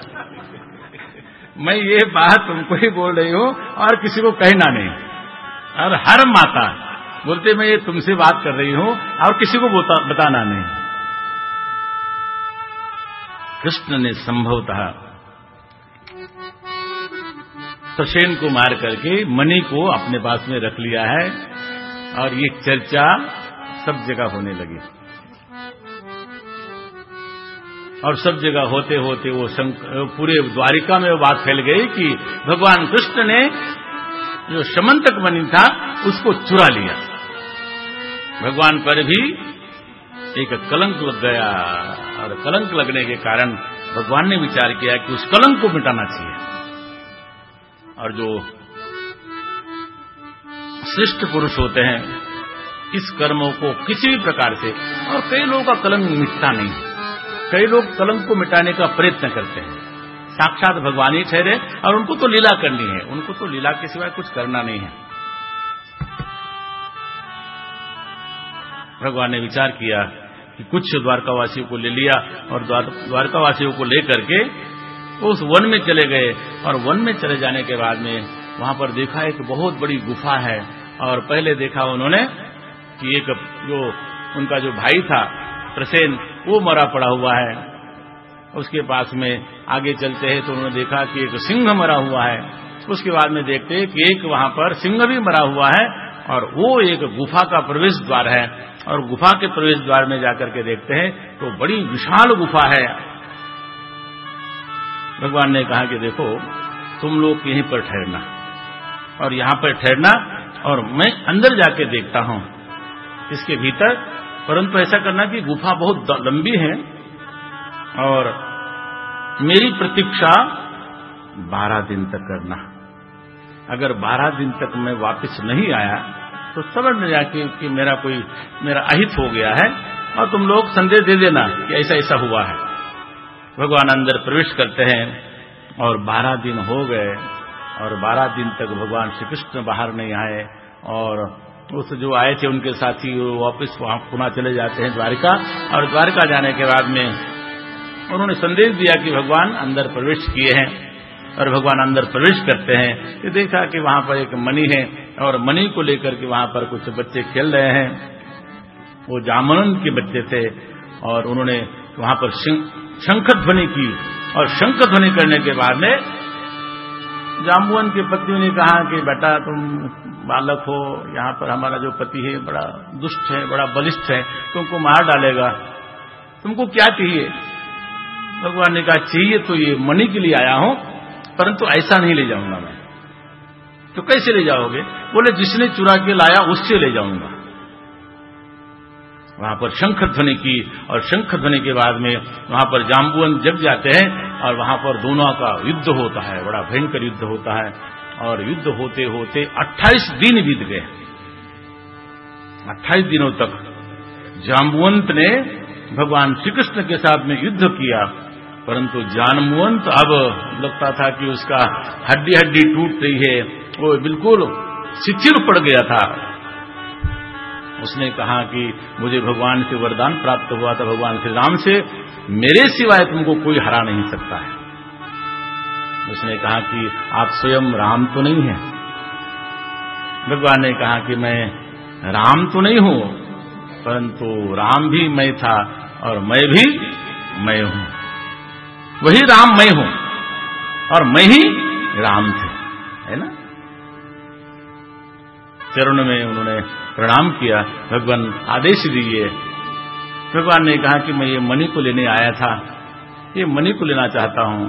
मैं ये बात तुमको ही बोल रही हूं और किसी को कहना नहीं. और हर माता बोलते मैं ये तुमसे बात कर रही हूं और किसी को बताना नहीं. कृष्ण ने संभवतः सुसेन को मार करके मणि को अपने पास में रख लिया है और ये चर्चा सब जगह होने लगी. और सब जगह होते होते वो पूरे द्वारिका में वो बात फैल गई कि भगवान कृष्ण ने जो समंतक मणि था उसको चुरा लिया. भगवान पर भी एक कलंक लग गया और कलंक लगने के कारण भगवान ने विचार किया कि उस कलंक को मिटाना चाहिए. और जो श्रेष्ठ पुरुष होते हैं इस कर्मों को किसी भी प्रकार से, और कई लोगों का कलंक मिटता नहीं, कई लोग कलंक को मिटाने का प्रयत्न करते हैं. साक्षात भगवान ही ठहरे और उनको तो लीला करनी है, उनको तो लीला के सिवाय कुछ करना नहीं है. भगवान ने विचार किया कि कुछ द्वारकावासियों को ले लिया और द्वारकावासियों को लेकर के उस वन में चले गए. और वन में चले जाने के बाद में वहां पर देखा एक बहुत बड़ी गुफा है. और पहले देखा उन्होंने कि एक जो उनका जो भाई था प्रसेन वो मरा पड़ा हुआ है. उसके पास में आगे चलते हैं तो उन्होंने देखा कि एक सिंह मरा हुआ है. उसके बाद में देखते हैं कि एक वहां पर सिंह भी मरा हुआ है और वो एक गुफा का प्रवेश द्वार है. और गुफा के प्रवेश द्वार में जाकर के देखते हैं तो बड़ी विशाल गुफा है. भगवान ने कहा कि देखो तुम लोग यहीं पर ठहरना और यहां पर ठहरना और मैं अंदर जाके देखता हूं इसके भीतर. परंतु ऐसा करना कि गुफा बहुत लंबी है और मेरी प्रतीक्षा बारह दिन तक करना. अगर बारह दिन तक मैं वापस नहीं आया तो समझ में जाके कि मेरा कोई मेरा अहित हो गया है और तुम लोग संदेश दे देना कि ऐसा ऐसा हुआ है. भगवान अंदर प्रवेश करते हैं और बारह दिन हो गए और बारह दिन तक भगवान श्री कृष्ण बाहर नहीं आए. और उस जो आए थे उनके साथी वापस वहां पुनः चले जाते हैं द्वारिका. और द्वारिका जाने के बाद में उन्होंने संदेश दिया कि भगवान अंदर प्रवेश किए हैं. और भगवान अंदर प्रवेश करते हैं कि देखा कि वहां पर एक मणि है और मणि को लेकर के वहां पर कुछ बच्चे खेल रहे हैं. वो जामवंत के बच्चे थे और उन्होंने वहां पर शंख ध्वनि की. और शंख ध्वनि करने के बाद में जाम्बुवन की पत्नी ने कहा कि बेटा तुम बालक हो, यहाँ पर हमारा जो पति है बड़ा दुष्ट है, बड़ा बलिष्ठ है, तुमको मार डालेगा, तुमको क्या चाहिए? भगवान ने कहा चाहिए तो ये मणि के लिए आया हूं, परंतु ऐसा नहीं ले जाऊंगा मैं. तो कैसे ले जाओगे? बोले जिसने चुरा के लाया उससे ले जाऊंगा. वहां पर शंख ध्वनि की और शंख ध्वनि के बाद में वहां पर जाम्बुवन जग जाते हैं और वहां पर दोनों का युद्ध होता है, बड़ा भयंकर युद्ध होता है. और युद्ध होते होते अट्ठाईस दिन बीत गए. अट्ठाईस दिनों तक जाम्बुवंत ने भगवान श्री कृष्ण के साथ में युद्ध किया, परंतु जाम्बुवंत अब लगता था कि उसका हड्डी हड्डी टूट रही है, वो बिल्कुल शिथिल पड़ गया था. उसने कहा कि मुझे भगवान से वरदान प्राप्त हुआ था, भगवान श्री राम से, मेरे सिवाय तुमको कोई हरा नहीं सकता है. उसने कहा कि आप स्वयं राम तो नहीं हैं. भगवान ने कहा कि मैं राम तो नहीं हूं, परंतु राम भी मैं था और मैं भी मैं हूं. वही राम मैं हूं और मैं ही राम थे, है ना. चरण में उन्होंने प्रणाम किया. भगवान आदेश दिए. भगवान ने कहा कि मैं ये मणि को लेने आया था ये मणि को लेना चाहता हूं।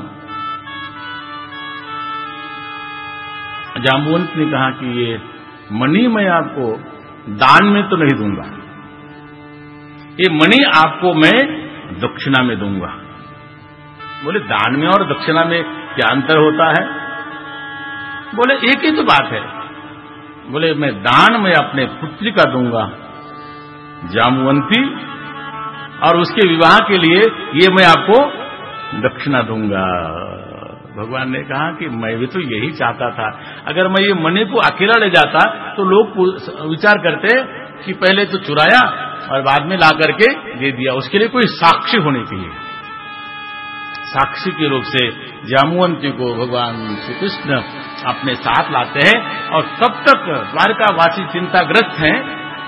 जाम्बुवंत ने कहा कि ये मणि मैं आपको दान में तो नहीं दूंगा, ये मणि आपको मैं दक्षिणा में दूंगा। बोले दान में और दक्षिणा में क्या अंतर होता है? बोले एक ही तो बात है। बोले मैं दान में अपने पुत्री का दूंगा जाम्बुवंती, और उसके विवाह के लिए ये मैं आपको दक्षिणा दूंगा। भगवान ने कहा कि मैं भी तो यही चाहता था। अगर मैं ये मणि को अकेला ले जाता तो लोग विचार करते कि पहले तो चुराया और बाद में ला करके दे दिया। उसके लिए कोई साक्षी होनी चाहिए। साक्षी के रूप से जाम्बुवंती को भगवान श्री कृष्ण अपने साथ लाते हैं, और तब तक द्वारकावासी चिंताग्रस्त हैं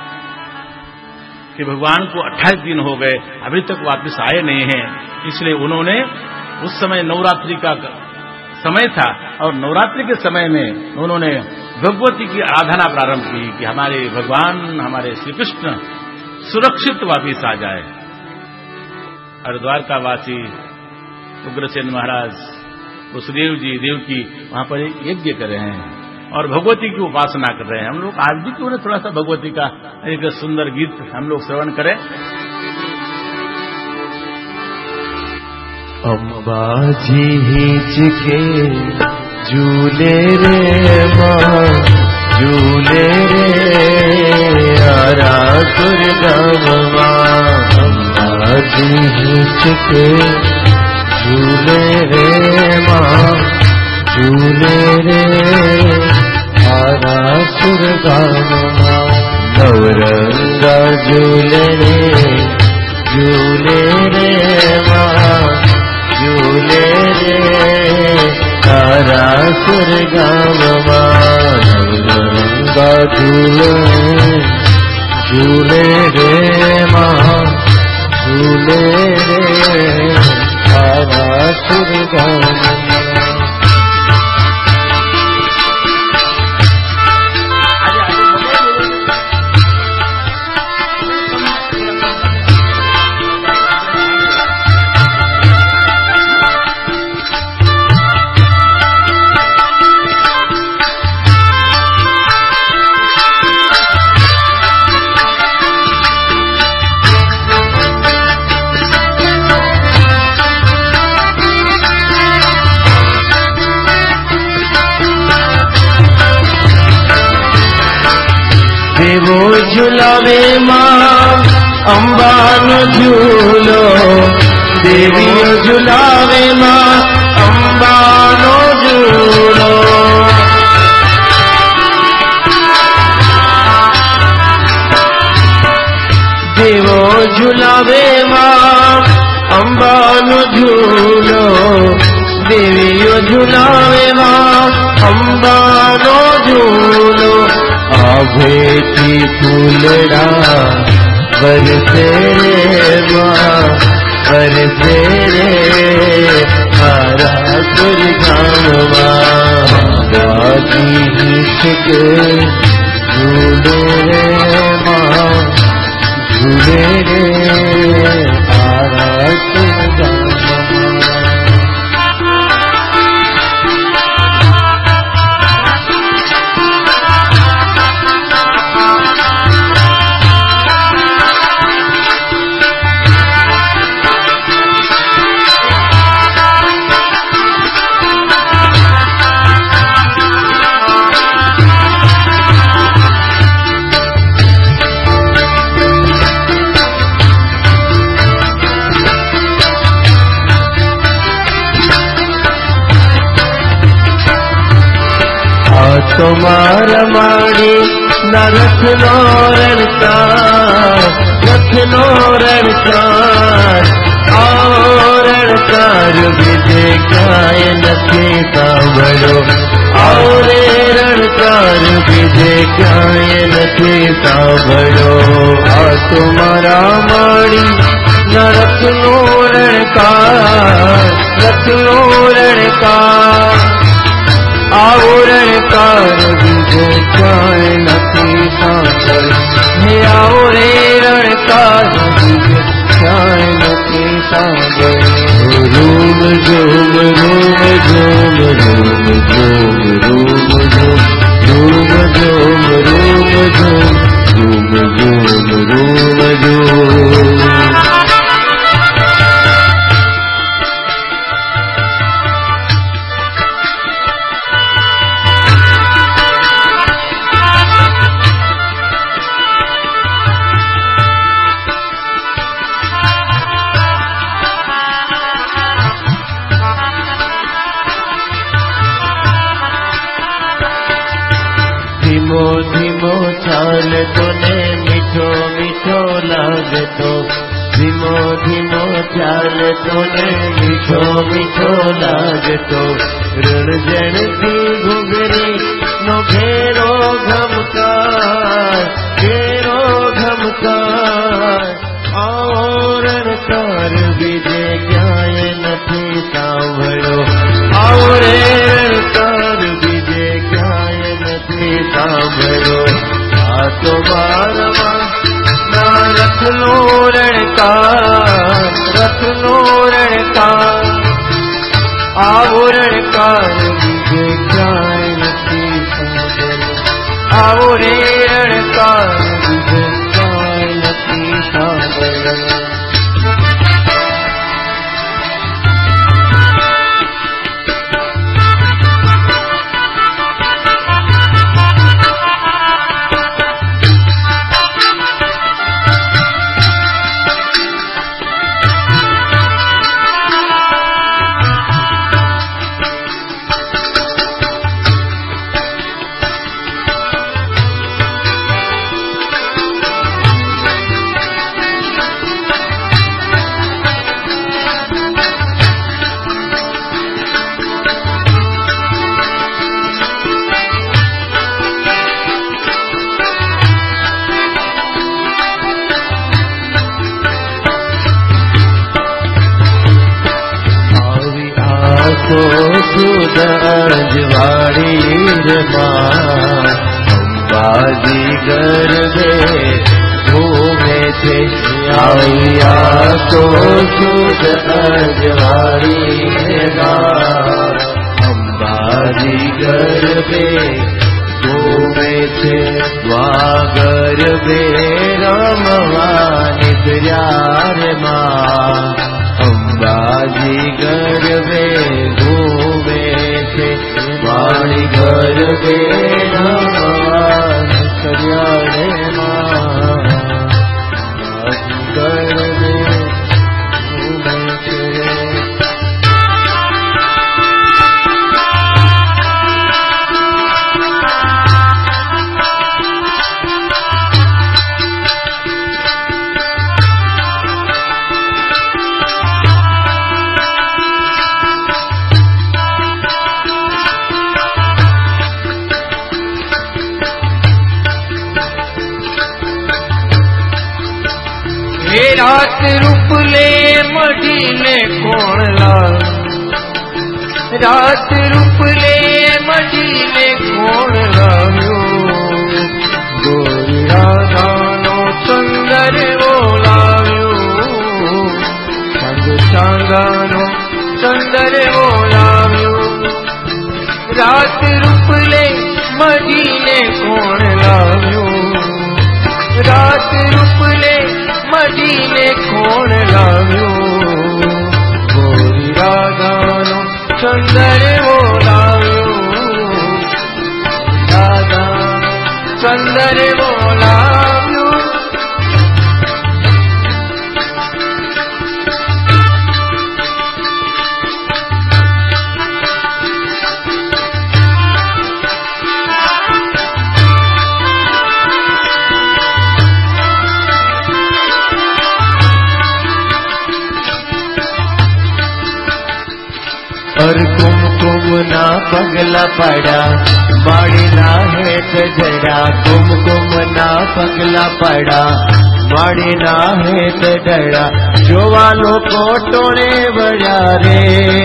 कि भगवान को अट्ठाईस दिन हो गए, अभी तक वापस आए नहीं हैं। इसलिए उन्होंने उस समय नवरात्रि का समय था, और नवरात्रि के समय में उन्होंने भगवती की आराधना प्रारंभ की कि हमारे भगवान, हमारे श्री कृष्ण सुरक्षित वापिस आ जाए। और द्वारकावासी उग्रसेन महाराज, वसुदेव जी, देवकी वहां पर एक यज्ञ कर रहे हैं और भगवती की उपासना कर रहे हैं। हम लोग आज भी क्यों न थोड़ा सा भगवती का एक सुंदर गीत हम लोग श्रवण करें।
अम्बा जी हिचके झूले रे माँ, झूले रे आरा दुर्गा माँ। अम्बा जी हिचके झूले रे माँ, झूले रे आरा दुर्गा माँ। नवरंगा झूले रे, झूले रे माँ, झूले रे तारा दुर्गा माँ। नवरंगा झूले, झूले रे माँ, झूले रे तारा दुर्गा माँ। देवो झुलावे माँ अम्बा नो झूलो, देवियो झुलावे माँ अम्बा नो झूलो। देवो झुलावे माँ अम्बा नो झूलो, देवियो झुलावे माँ अम्बा नो झूलो। आभेटी फूलड़ा बरसे रे माँ, बरसे रे तारा दुर्गा माँ। गाजी हिचके झूले रे माँ, झूले रे तारा दुर्गा माँ। तुम्हारा माड़ी न रखनो रणकार, रखनो रणकार, और रणकार विजय गाय नथे सांभळो, और रणकार विजय गाय नथे सांभळो। आ तुम्हारा माड़ी न रखनो रणकार, रखनो रणकार, आवरण कार विजय गाय नथी सांभळो। हे आवरण कार विजय गाय नथी सांभळो। ધીમો ધીમો ચાલતો ને મીઠો મીઠો લાગતો, ધીમો ધીમો ચાલતો ને મીઠો મીઠો લાગતો, રણજણતી ઘૂઘરી નો ઘેરો ઘમકાર, ઘેરો ઘમકાર, આવો રણકાર બીજે ક્યાંય નથી સાંભળ્યો, આવો રે રણકાર બીજે ક્યાંય નથી સાંભળ્યો, આ તો મારા ના રથનો રણકાર, રથનો રણકાર, આવો રણકાર બીજે ક્યાંય નથી સાંભળ્યો, આવો રે રણકાર બીજે ક્યાંય નથી સાંભળ્યો. અજવાળી રમા અંબાજી ગરબે ઘૂમે છે, આવ્યા તો શુદ્ધ અજવાળી રમા અંબાજી ગરબે ઘૂમે છે, સ્વાગર બે રમવા નીકળ્યા રે માં, અંબાજી ગરબે ઘૂમે છે, વાણી ગરબે રમવા નીકળ્યા રે માં, ગરબે ઘૂમે છે. રાત રૂપ લે મઢીને કોણ લાવ, રાત રૂપ લે મઢીને કોણ લાવ્યો, ગોરી રાધાનો ચંદર બોલાવ્યો, સંગ ચાંગાનો ચંદર બોલાવ્યો, રાત રૂપ લે મઢીને કોણ લાવ્યો, રાત રૂપ લે મઢીને કોણ લાવ્યો, ગોરી રાધાનો ચંદર બોલાવ્યો, રાધા ચંદર બોલાવ્યો. और कुमकुम ना पगला पड़ा माड़ी ना हेत जड़ा, कुमकुम ना पगला पड़ा माड़ी ना हेत जड़ा, जोवालो कोटोने बजा रे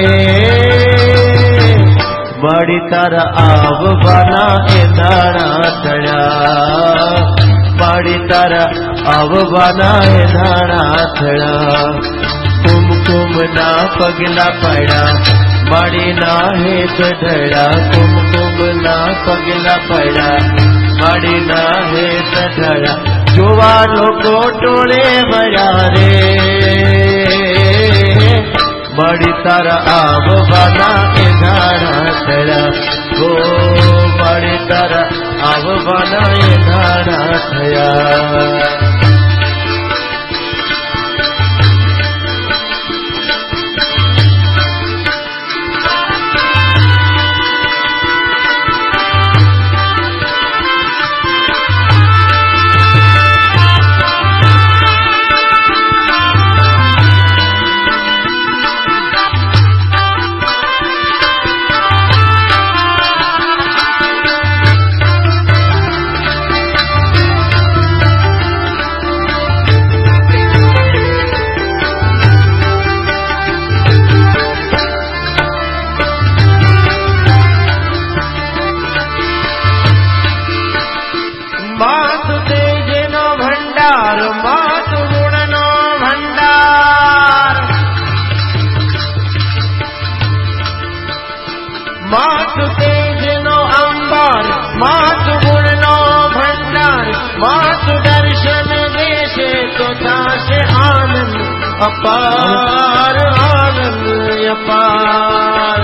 माड़ी तारा आव बना एदारा तड़ा, माड़ी तारा आव बना एदारा तड़ा, कुमकुम ना पगला पड़ा माड़ी ना हेत ढड़ा, कुमकुम ना पगला पड़ा माड़ी ना हेत ढड़ा, जोवालो कोटोने बजा रे माड़ी तारा आव बना एदारा तड़ा, ओ माड़ी तारा आव बना एदारा थया. मात दर्शन देशे तो थाशे आनंद अपार आनंद अपार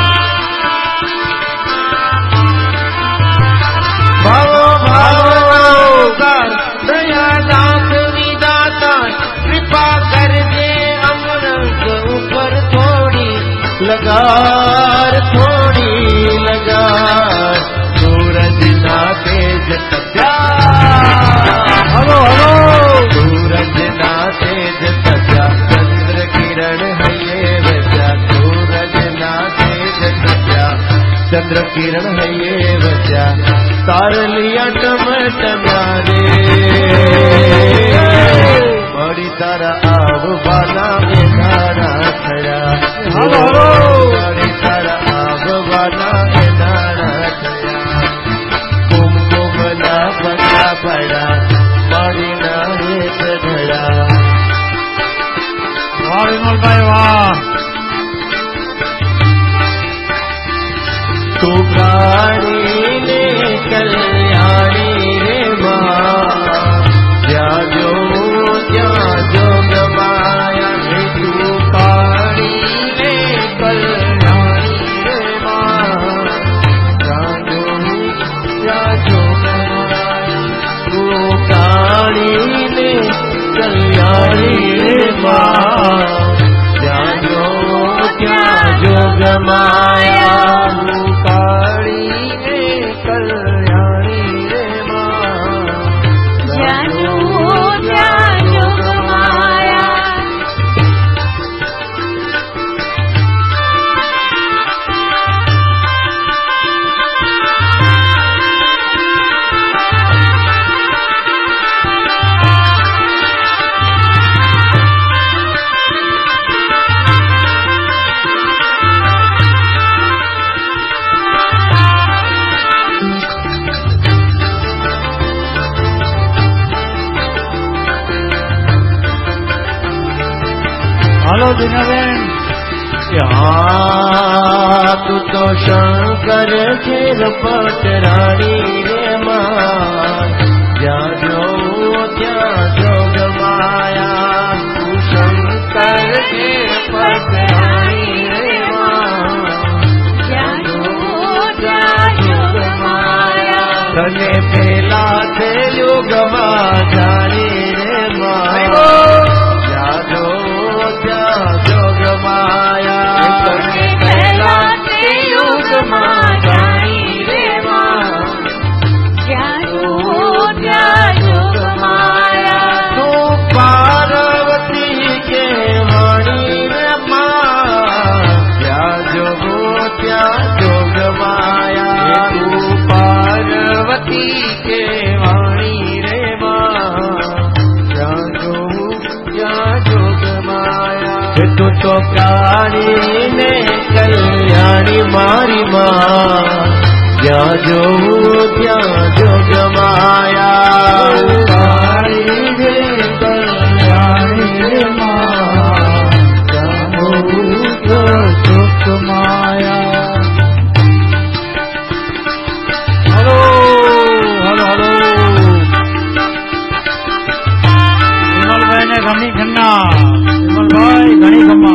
भावो भावकार दया नाथ विदाता कृपा कर दे अमृत ऊपर थोड़ी लगार थोड़ी लगार सूरज ना तेज तप्या हलो हलो सूरज ना तेज तप्या चंद्र किरण है ये बचा सूरज ना तेज तप्या चंद्र किरण है ये बचा तार लिया टमटमा रे बड़ी तारा आव बाला में धारा खड़ा हलो बड़ी तारा आव बाला में धारा खड़ा कुमकुम ना पड़ा पड़ा बड़ी ना एक धड़ा वाह विमल भाई वाह तू प्राणी ने कल्याणी रे माँ क्या जो क्या जो गवाया है तू प्राणी ने कल्याणी रे माँ क्या जो क्या जो गवाया तू प्राणी ने कल्याणी रे माँ क्या जो क्या जो गवाया तू तो शंकर खेर पटरानी रे माँ क्या जो क्या जो गवाया तू शंकर खेर पटरानी रे माँ क्या जो क्या जो गवाया तने पेला ते युग जानी रे माँ क्या जो क्या जो गवाया पार्वती के वाणी रे माँ क्या जो क्या जोग माया तू पार्वती के वाणी रे माँ क्या जो क्या जोग माया तू तो प्राणी ने कल्याणी मारी माँ क्या जो क्या जोग माया प्राणी ने कल्याणी माँ क्या जो जोग माया हलो हलो हलो विमल भाई ने घनी खन्ना विमल भाई घनी खम्मा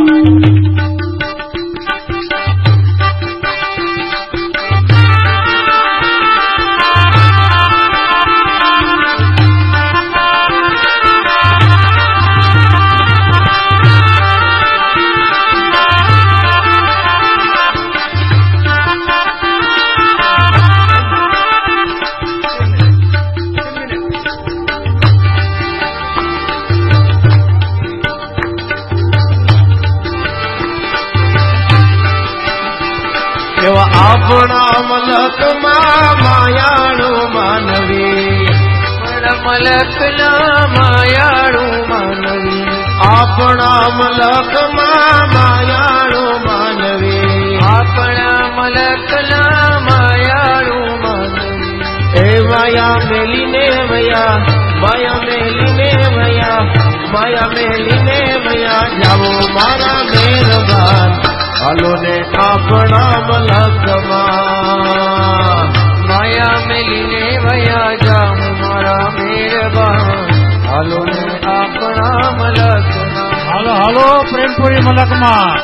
अपना मलक मायाणु मानवी मलक ना मायाणु मानवी अपना मलक मायाणु मानवी अपना मलक ना मायाणु मानवी ए माया मेली ने भैया माया मेली ने भैया माया मेली ने भैया जाओ मारा मेहरबान हालो ने अपना मलक माया मेली ने भैया जाऊं मारा
હાલો ને આપણા મલકમાં.
હાલો હાલો પ્રેમપુરી મલકમાં.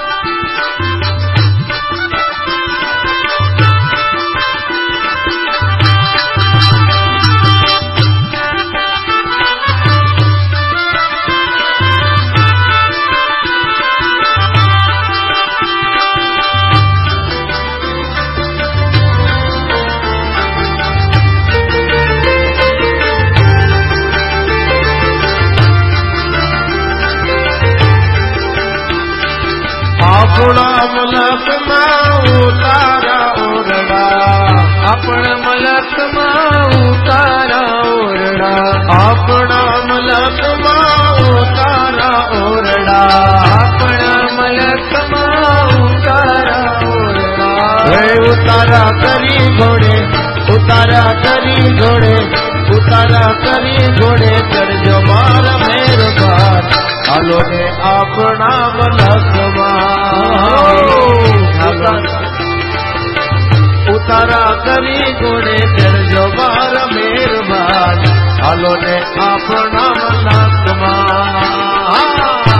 આપણા મલકમાં ઉતારા ઓરડા, આપણા મલકમાં ઉતારા ઓરડા, આપણા મલકમાં ઉતારા ઓરડા, આપણા મલકમાં ઉતારા ઓરડા. હે ઉતારા કરી ઘોડે, ઉતારા કરી ઘોડે, ઉતારા કરી ઘોડે ચડજો માર મહેરબાન. હાલો ને આપણા મલકમાં ઉતારા કરી ઘોડે ચડજો માર મહેરબાન. હાલો ને આપણા મલકમાં.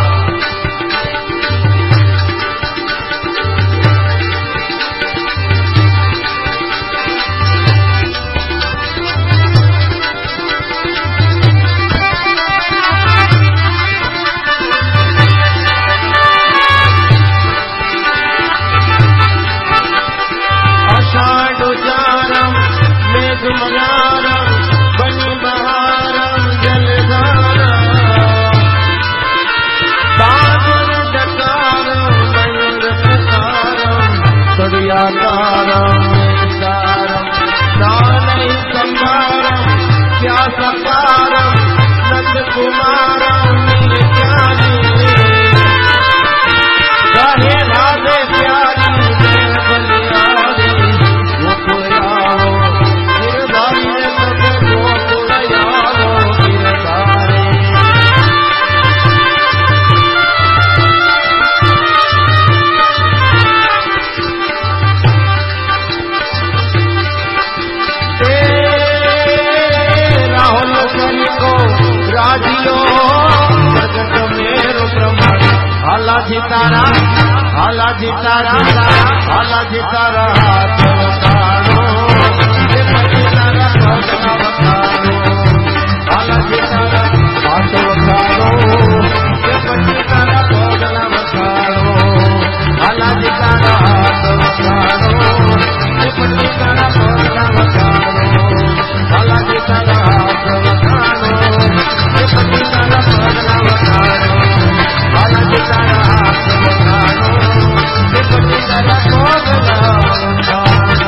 તારા હાલાજી તારા હાલાજી તારા હાથ વખાણો એ પછી તારા પગના વખાણો હાલાજી તારા હાથ વખાણો એ પછી તારા પગના વખાણો હાલાજી તારા હાથ વખાણો એ પછી તારા પગના વખાણો હાલાજી તારા હાથ વખાણો એ પછી તારા પગના વખાણો હાલાજી તારા હાથ વખાણો એ પછી તારા પગના વખાણો.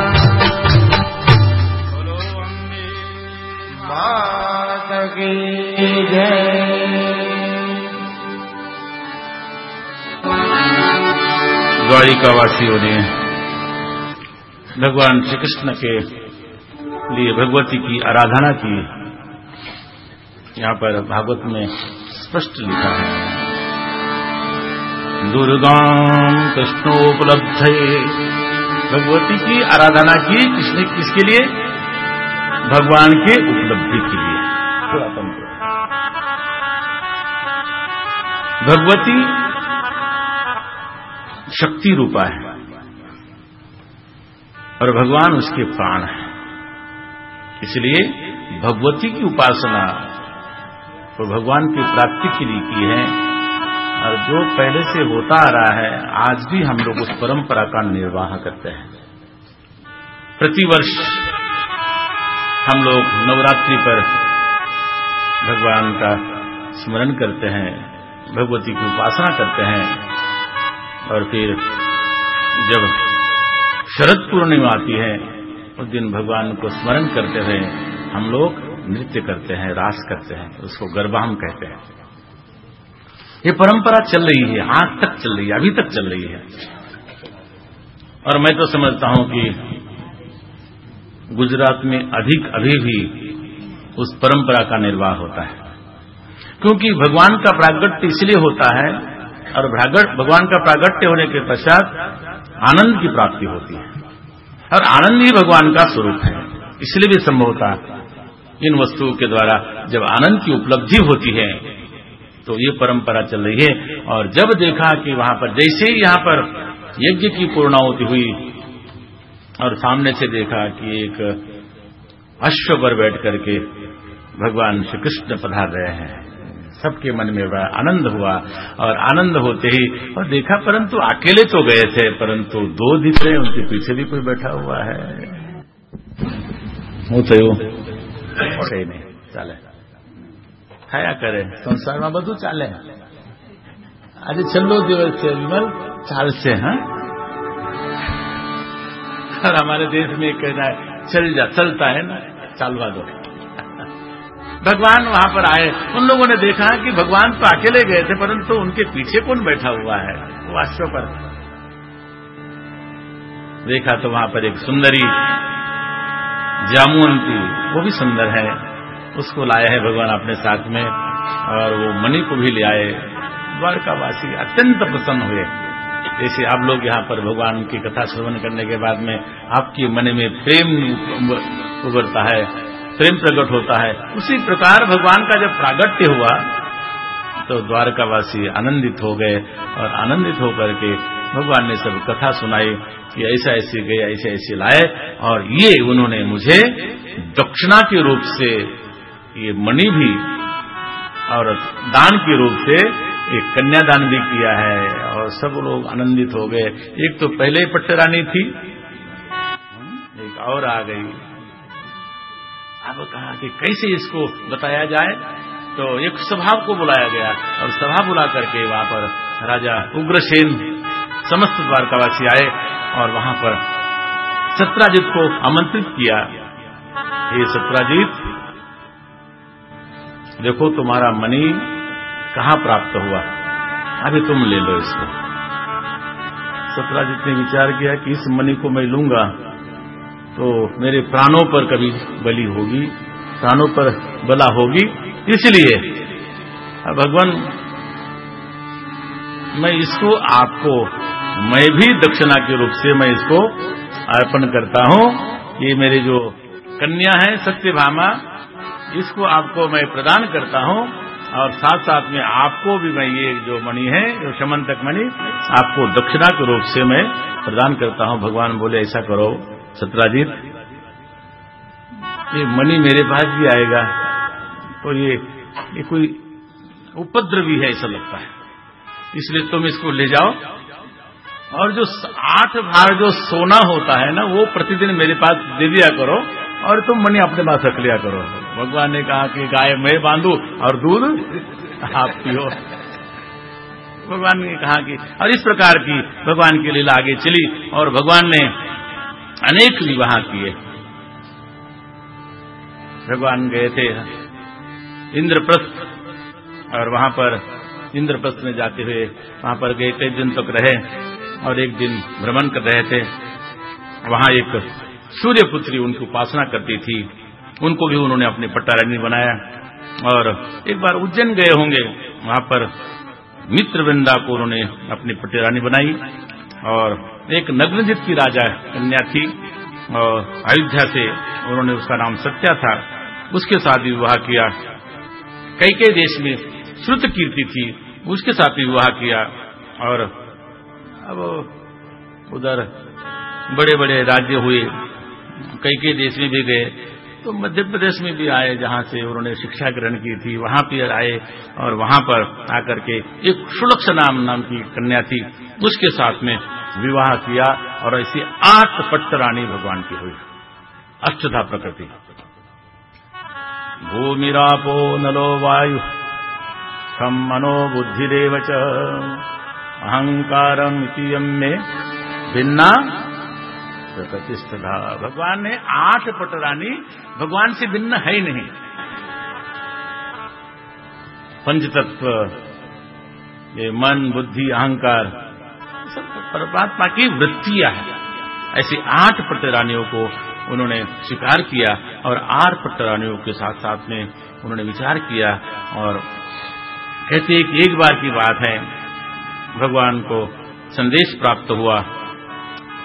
બોલો અંબે માત કી જય.
द्वारिकावासियों ने भगवान श्री कृष्ण के लिए भगवती की आराधना की। यहाँ पर भागवत में स्पष्ट लिखा है, दुर्गाम कृष्णोपलब्धये। भगवती की आराधना की किसने, किसके लिए? भगवान के उपलब्धि के लिए। थोड़ा तंत्र भगवती शक्ति रूपा है और भगवान उसके प्राण है, इसलिए भगवती की उपासना तो भगवान की प्राप्ति के लिए की है। और जो पहले से होता आ रहा है, आज भी हम लोग उस परंपरा का निर्वाह करते हैं। प्रतिवर्ष हम लोग नवरात्रि पर भगवान का स्मरण करते हैं, भगवती की उपासना करते हैं और फिर जब शरद पूर्णिमा आती है उस दिन भगवान को स्मरण करते हुए हम लोग नृत्य करते हैं, रास करते हैं, उसको गरबा हम कहते हैं। ये परंपरा चल रही है, आज तक चल रही है, अभी तक चल रही है। और मैं तो समझता हूं कि गुजरात में अधिक अभी भी उस परंपरा का निर्वाह होता है, क्योंकि भगवान का प्रागट्य इसलिए होता है और भगवान का प्रागट्य होने के पश्चात आनंद की प्राप्ति होती है और आनंद ही भगवान का स्वरूप है। इसलिए भी संभवतः इन वस्तुओं के द्वारा जब आनंद की उपलब्धि होती है तो ये परंपरा चल रही है। और जब देखा कि वहां पर जैसे ही यहाँ पर यज्ञ की पूर्णाहुति हुई और सामने से देखा कि एक अश्व पर बैठ करके भगवान श्री कृष्ण पधार रहे हैं, सबके मन में बड़ा आनंद हुआ। और आनंद होते ही और देखा, परंतु अकेले तो गए थे, परंतु दो दिख रहे, उनके पीछे भी कोई बैठा हुआ है। वो तो नहीं चाले खाया करे संसार में बधु चाले। आज छल्लो दिवस से विमल चाल से, हाँ। और हमारे देश में कहना है चल जा, चलता है ना, चालवा दो। भगवान वहां पर आए, उन लोगों ने देखा कि भगवान तो अकेले गए थे, परंतु उनके पीछे कौन बैठा हुआ है, वो अश्व पर। देखा तो वहां पर एक सुंदरी जामुनती, वो भी सुंदर है, उसको लाया है भगवान अपने साथ में, और वो मणि को भी ले आए। द्वारकावासी अत्यंत प्रसन्न हुए। जैसे आप लोग यहाँ पर भगवान की कथा श्रवण करने के बाद में आपके मन में प्रेम उभरता है, प्रेम प्रकट होता है, उसी प्रकार भगवान का जब प्रागट्य हुआ तो द्वारकावासी आनंदित हो गए। और आनंदित होकर के भगवान ने सब कथा सुनाई कि ऐसा ऐसे गए, ऐसे ऐसे लाए, और ये उन्होंने मुझे दक्षिणा के रूप से ये मणि भी और दान के रूप से एक कन्यादान भी किया है। और सब लोग आनंदित हो गए। एक तो पहले ही पट्टरानी थी, एक और आ गई। अब कहा कि कैसे इसको बताया जाए, तो एक सभा को बुलाया गया, और सभा बुला करके वहां पर राजा उग्रसेन समस्त द्वारकावासी आए, और वहां पर सत्राजित को आमंत्रित किया। ये सत्राजित, देखो तुम्हारा मणि कहाँ प्राप्त हुआ, अभी तुम ले लो इसको। सत्राजित ने विचार किया कि इस मणि को मैं लूंगा तो मेरे प्राणों पर कभी बलि होगी, प्राणों पर बला होगी, इसलिए भगवान मैं इसको आपको, मैं भी दक्षिणा के रूप से मैं इसको अर्पण करता हूं। ये मेरी जो कन्या है सत्यभामा, इसको आपको मैं प्रदान करता हूं, और साथ साथ में आपको भी मैं ये जो मणि है, जो समंतक मणि, आपको दक्षिणा के रूप से मैं प्रदान करता हूं। भगवान बोले ऐसा करो सत्राजित, ये मणि मेरे पास भी आएगा तो ये ये कोई उपद्रवी है ऐसा लगता है, इसलिए तुम इसको ले जाओ, और जो आठ भार जो सोना होता है ना, वो प्रतिदिन मेरे पास दे दिया करो, और तुम मणि अपने पास रख लिया करो। भगवान ने कहा कि गाय मैं बांधू और दूध आप पियो। भगवान ने कहा कि, और इस प्रकार की भगवान की लीला आगे चली, और भगवान ने अनेक विवाह किए। भगवान गए थे इंद्रप्रस्थ, और वहां पर इंद्रप्रस्थ में जाते हुए वहां पर गए, कई दिन तक रहे, और एक दिन भ्रमण कर रहे थे। वहां एक सूर्यपुत्री उनकी उपासना करती थी, उनको भी उन्होंने अपनी पट्टारानी बनाया। और एक बार उज्जैन गए होंगे, वहां पर मित्रवृंदा को उन्होंने अपनी पट्टारानी बनाई, और एक नग्नजित की राजा कन्या थी, और अयोध्या से उन्होंने, उसका नाम सत्या था, उसके साथ भी विवाह किया। कई कई देश में श्रुत कीर्ति थी, उसके साथ भी विवाह किया। और अब उधर बड़े बड़े राज्य हुए, कई कई देश में भी गए, तो मध्य प्रदेश में भी आए, जहां से उन्होंने शिक्षा ग्रहण की थी, वहां पर आए, और वहां पर आकर के एक सुलक्ष नाम नाम की कन्या थी, उसके साथ में विवाह किया। और ऐसी आठ पट्टरानी भगवान की हुई, अष्टधा प्रकृति। भूमिरापो नलो वायु खम मनो बुद्धिरेव च अहंकारम इति में भिन्ना प्रतिष्ठा। भगवान ने आठ पटरानी, भगवान से भिन्न है ही नहीं। पंचतत्व, ये मन बुद्धि अहंकार, सब परमात्मा की वृत्तियां हैं। ऐसी आठ पटरानियों को उन्होंने स्वीकार किया, और आठ पटरानियों के साथ साथ में उन्होंने विचार किया। और कहते कि एक बार की बात है, भगवान को संदेश प्राप्त हुआ।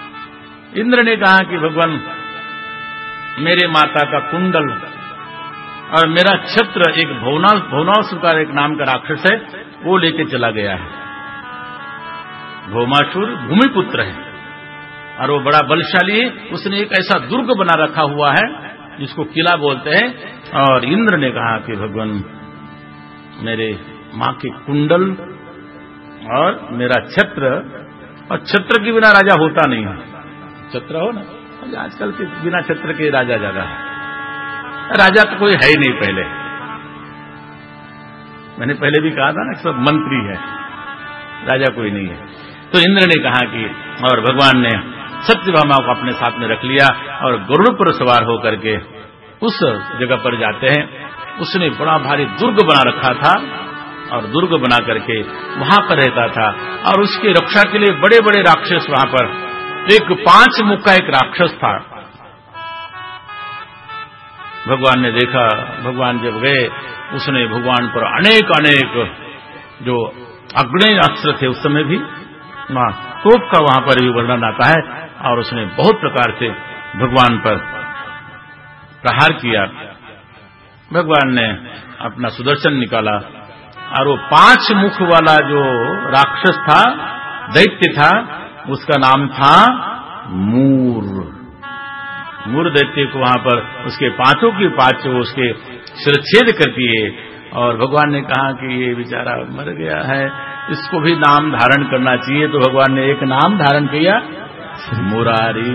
इंद्र ने कहा कि भगवान, मेरे माता का कुंडल और मेरा छत्र एक भवना भवनासुर का एक नाम का राक्षस है, वो लेके चला गया है। भौमासुर भूमिपुत्र है और वो बड़ा बलशाली है। उसने एक ऐसा दुर्ग बना रखा हुआ है जिसको किला बोलते हैं। और इंद्र ने कहा कि भगवान, मेरे मां के कुंडल और मेरा छत्र, और छत्र के बिना राजा होता नहीं है। छत्र हो ना, आजकल के बिना छत्र के राजा ज्यादा है। राजा तो कोई है ही नहीं। पहले मैंने पहले भी कहा था ना, सब मंत्री है, राजा कोई नहीं है। तो इंद्र ने कहा कि, और भगवान ने सत्यभामा को अपने साथ में रख लिया और गरुड़ पर सवार होकर के उस जगह पर जाते हैं। उसने बड़ा भारी दुर्ग बना रखा था और दुर्ग बना करके वहां पर रहता था। और उसकी रक्षा के लिए बड़े बड़े राक्षस वहां पर, एक पांच मुख का एक राक्षस था। भगवान ने देखा, भगवान जब गए, उसने भगवान पर अनेक अनेक जो अग्नि अस्त्र थे उस समय भी, तोप का वहां पर भी वर्णन आता है। और उसने बहुत प्रकार से भगवान पर प्रहार किया। भगवान ने अपना सुदर्शन निकाला और वो पांच मुख वाला जो राक्षस था, दैत्य था, उसका नाम था मूर। मूर दैत्य को वहां पर उसके पांचों की पांचों उसके शिरच्छेद करती है। और भगवान ने कहा कि ये बेचारा मर गया है, इसको भी नाम धारण करना चाहिए। तो भगवान ने एक नाम धारण किया, मुरारी।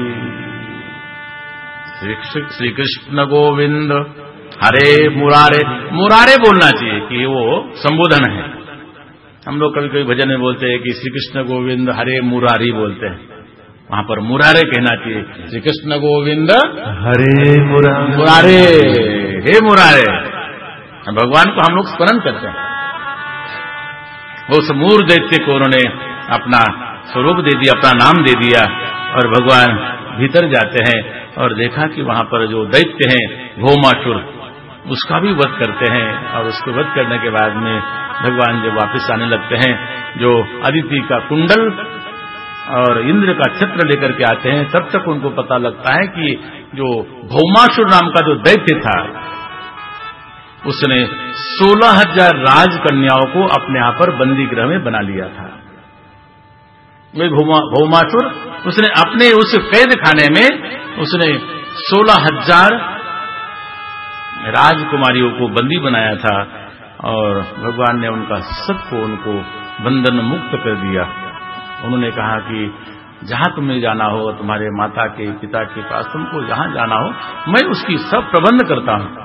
श्री कृष्ण गोविंद हरे मुरारे। मुरारे बोलना चाहिए कि वो संबोधन है। हम लोग कभी कभी भजन में बोलते हैं कि श्री कृष्ण गोविंद हरे मुरारी बोलते हैं, वहां पर मुरारे कहना चाहिए। श्री कृष्ण गोविंद
हरे मुरारे,
मुरारे, हे मुरारे। भगवान को हम लोग स्मरण करते हैं। वो उस मूर दैत्य को उन्होंने अपना स्वरूप दे दिया, अपना नाम दे दिया। और भगवान भीतर जाते हैं और देखा कि वहां पर जो दैत्य हैं भौमासुर, उसका भी वध करते हैं। और उसको वध करने के बाद में भगवान जब वापस आने लगते हैं, जो अदिति का कुंडल और इंद्र का छत्र लेकर के आते हैं, तब तक उनको पता लगता है कि जो भौमासुर नाम का जो दैत्य था, उसने सोलह हजार राजकन्याओं को अपने यहां पर बंदी गृह में बना लिया था। वही भौमासुर, उसने अपने उस कैद खाने में उसने सोलह हजार राजकुमारियों को बंदी बनाया था। और भगवान ने उनका सबको उनको बंधन मुक्त कर दिया। उन्होंने कहा कि जहां तुम्हें जाना हो, तुम्हारे माता के पिता के पास तुमको जहां जाना हो, मैं उसकी सब प्रबंध करता हूं।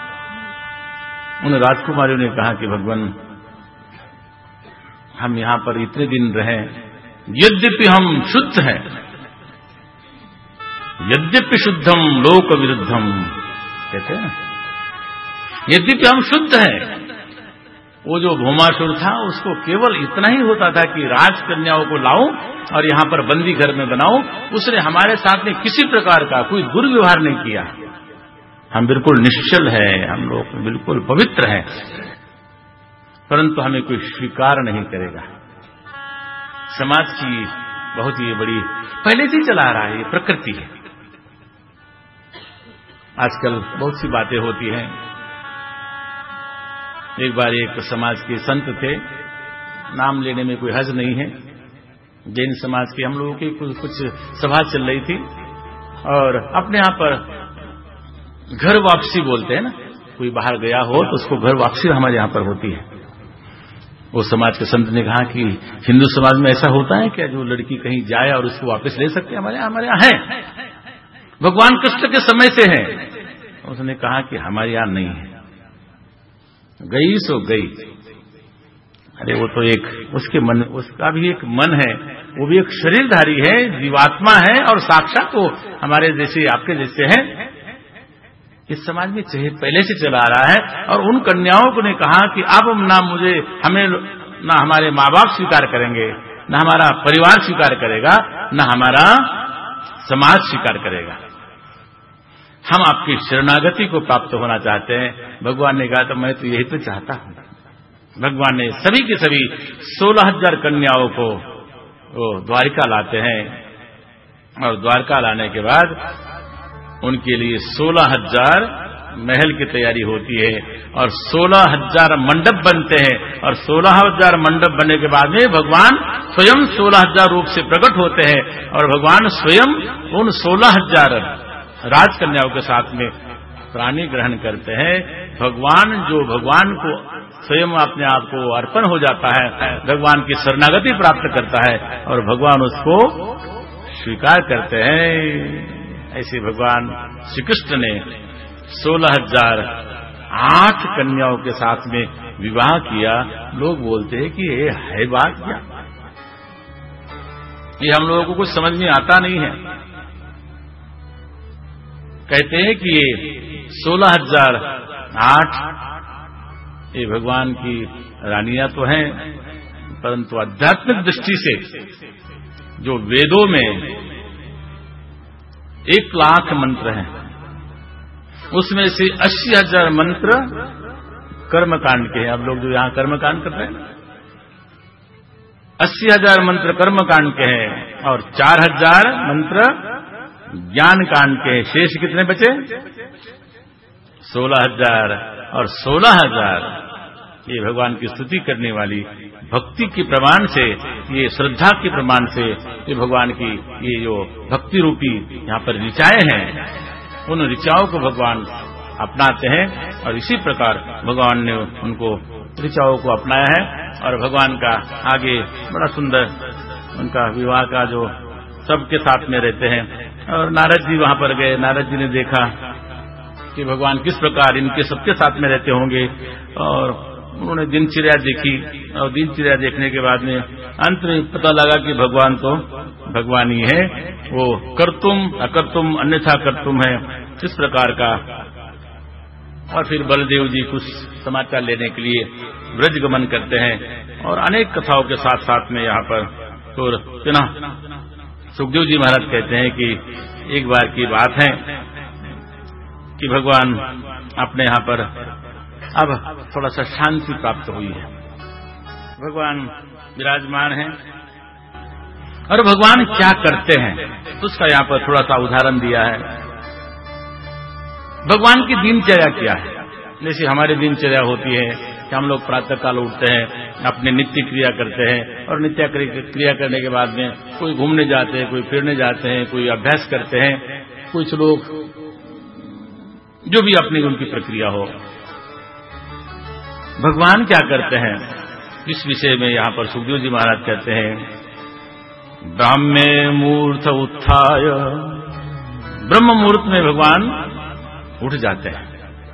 उन राजकुमारियों ने कहा कि भगवान, हम यहां पर इतने दिन रहे, यद्यपि हम शुद्ध हैं, यद्यपि शुद्धम लोक विरुद्धम, कहते हैं, यद्यपि हम शुद्ध हैं। वो जो भौमासुर था, उसको केवल इतना ही होता था कि राजकन्याओं को लाऊं और यहां पर बंदी घर में बनाऊं। उसने हमारे साथ में किसी प्रकार का कोई दुर्व्यवहार नहीं किया। हम बिल्कुल निश्चल हैं, हम लोग बिल्कुल पवित्र हैं, परंतु हमें कोई स्वीकार नहीं करेगा। समाज की बहुत ही बड़ी पहले से चला रहा है, ये प्रकृति है। आजकल बहुत सी बातें होती हैं। एक बार एक समाज के संत थे, नाम लेने में कोई हर्ज नहीं है, जैन समाज के, हम लोगों की कुछ, कुछ सभा चल रही थी और अपने यहां पर घर वापसी बोलते हैं ना, कोई बाहर गया हो तो उसको घर वापसी हमारे यहां पर होती है। वो समाज के संत ने कहा कि हिंदू समाज में ऐसा होता है क्या, जो लड़की कहीं जाए और उसको वापस ले सकते हैं? हमारे यहाँ हमारे यहाँ है, भगवान कृष्ण के समय से है। उसने कहा कि हमारे यहां नहीं है, गई सो गई। अरे वो तो एक उसके मन, उसका भी एक मन है, वो भी एक शरीरधारी है, जीवात्मा है और साक्षात वो हमारे जैसे आपके जैसे है। इस समाज में पहले से चला आ रहा है। और उन कन्याओं को ने कहा कि अब ना मुझे हमें ना हमारे माँ बाप स्वीकार करेंगे, ना हमारा परिवार स्वीकार करेगा, ना हमारा समाज स्वीकार करेगा, हम आपकी शरणागति को प्राप्त होना चाहते हैं। भगवान ने कहा तो मैं तो यही तो चाहता हूं। भगवान ने सभी के सभी सोलह हजार कन्याओं को वो द्वारिका लाते हैं और द्वारका लाने के बाद उनके लिए सोलह हजार महल की तैयारी होती है और सोलह हजार मंडप बनते हैं और सोलह हजार मंडप बनने के बाद में भगवान स्वयं सोलह हजार रूप से प्रकट होते हैं और भगवान स्वयं उन सोलह हजार राजकन्याओं के साथ में प्राणी ग्रहण करते हैं। भगवान जो भगवान को स्वयं अपने आप को अर्पण हो जाता है, भगवान की शरणागति प्राप्त करता है और भगवान उसको स्वीकार करते हैं। ऐसे भगवान श्री कृष्ण ने सोलह हजार आठ कन्याओं के साथ में विवाह किया। लोग बोलते हैं कि ये है बात क्या, ये हम लोगों को कुछ समझ में आता नहीं है। कहते हैं कि ये सोलह हजार आठ ये भगवान की रानियां तो हैं, परंतु आध्यात्मिक दृष्टि से जो वेदों में एक लाख मंत्र हैं, उसमें से अस्सी हजार मंत्र कर्मकांड के हैं। अब लोग जो यहां कर्मकांड करते हैं, अस्सी हजार मंत्र कर्मकांड के हैं और चार हजार मंत्र ज्ञान कांड के। शेष कितने बचे? सोलह हजार और सोलह हजार ये भगवान की स्तुति करने वाली भक्ति के प्रमाण से, ये श्रद्धा के प्रमाण से, ये भगवान की ये जो भक्ति रूपी यहाँ पर ऋचाएं हैं, उन ऋचाओं को भगवान अपनाते हैं और इसी प्रकार भगवान ने उनको ऋचाओं को अपनाया है। और भगवान का आगे बड़ा सुंदर उनका विवाह का जो सबके साथ में रहते हैं। और नारद जी वहां पर गए, नारद जी ने देखा कि भगवान किस प्रकार इनके सबके साथ में रहते होंगे और उन्होंने दिनचर्या देखी और दिनचर्या देखने के बाद में अंत में पता लगा कि भगवान तो भगवान ही है, वो कर्तुम अकर्तुम अन्यथा कर्तुम है, इस प्रकार का। और फिर बलदेव जी कुछ समाचार लेने के लिए ब्रज गमन करते हैं और अनेक कथाओं के साथ साथ में यहाँ पर तो सुखदेव जी महाराज कहते हैं कि एक बार की बात है कि भगवान अपने यहाँ पर अब थोड़ा सा शांति प्राप्त हुई है, भगवान विराजमान हैं और भगवान क्या करते हैं तो उसका यहाँ पर थोड़ा सा उदाहरण दिया है। भगवान की दिनचर्या क्या है? जैसे हमारी दिनचर्या होती है कि हम लोग प्रातः काल उठते हैं, अपने नित्य क्रिया करते हैं और नित्य क्रिया करने के बाद में कोई घूमने जाते हैं, कोई फिरने जाते हैं, कोई अभ्यास करते हैं, कुछ लोग जो भी अपनी उनकी प्रक्रिया हो। भगवान क्या करते हैं इस विषय में यहाँ पर सुखदेव जी महाराज कहते हैं, ब्राह्मे मूर्त उत्थाय, ब्रह्म मुहूर्त में भगवान उठ जाते हैं।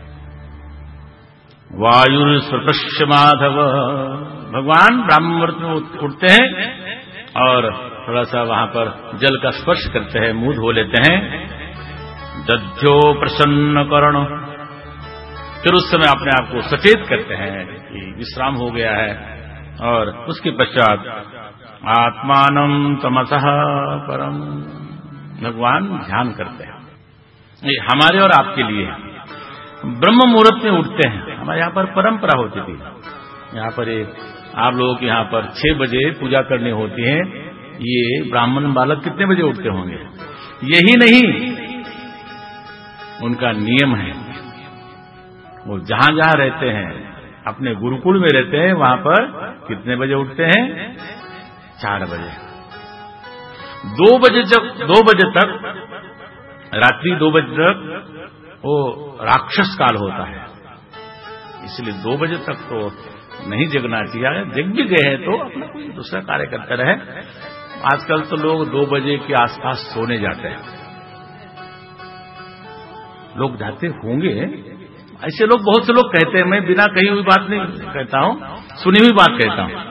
वायु स्वतश्च माधव, भगवान ब्राह्म मुहूर्त में उठते हैं और थोड़ा सा वहां पर जल का स्पर्श करते हैं, मुंह धो लेते हैं। दध्यो प्रसन्न करण, फिर उस समय अपने आप को सचेत करते हैं कि विश्राम हो गया है और उसके पश्चात आत्मानं तमसः परम, भगवान ध्यान करते हैं। ये हमारे और आपके लिए ब्रह्म मुहूर्त में उठते हैं। हमारे यहाँ पर परंपरा होती थी, यहाँ पर एक आप लोगों के यहाँ पर छह बजे पूजा करनी होती है। ये ब्राह्मण बालक कितने बजे उठते होंगे? यही नहीं, उनका नियम है। वो जहां जहां रहते हैं, अपने गुरुकुल में रहते हैं, वहां पर कितने बजे उठते हैं? चार बजे। दो बजे जब दो बजे तक, रात्रि दो बजे तक वो राक्षस काल होता है, इसलिए दो बजे तक तो नहीं जगना चाहिए। जग भी गए हैं तो अपना कोई दूसरा कार्य करते रहे। आजकल तो लोग दो बजे के आसपास सोने जाते हैं, लोग जाते होंगे ऐसे लोग, बहुत से लोग कहते हैं। मैं बिना कही हुई बात नहीं कहता हूं, सुनी हुई बात कहता हूं।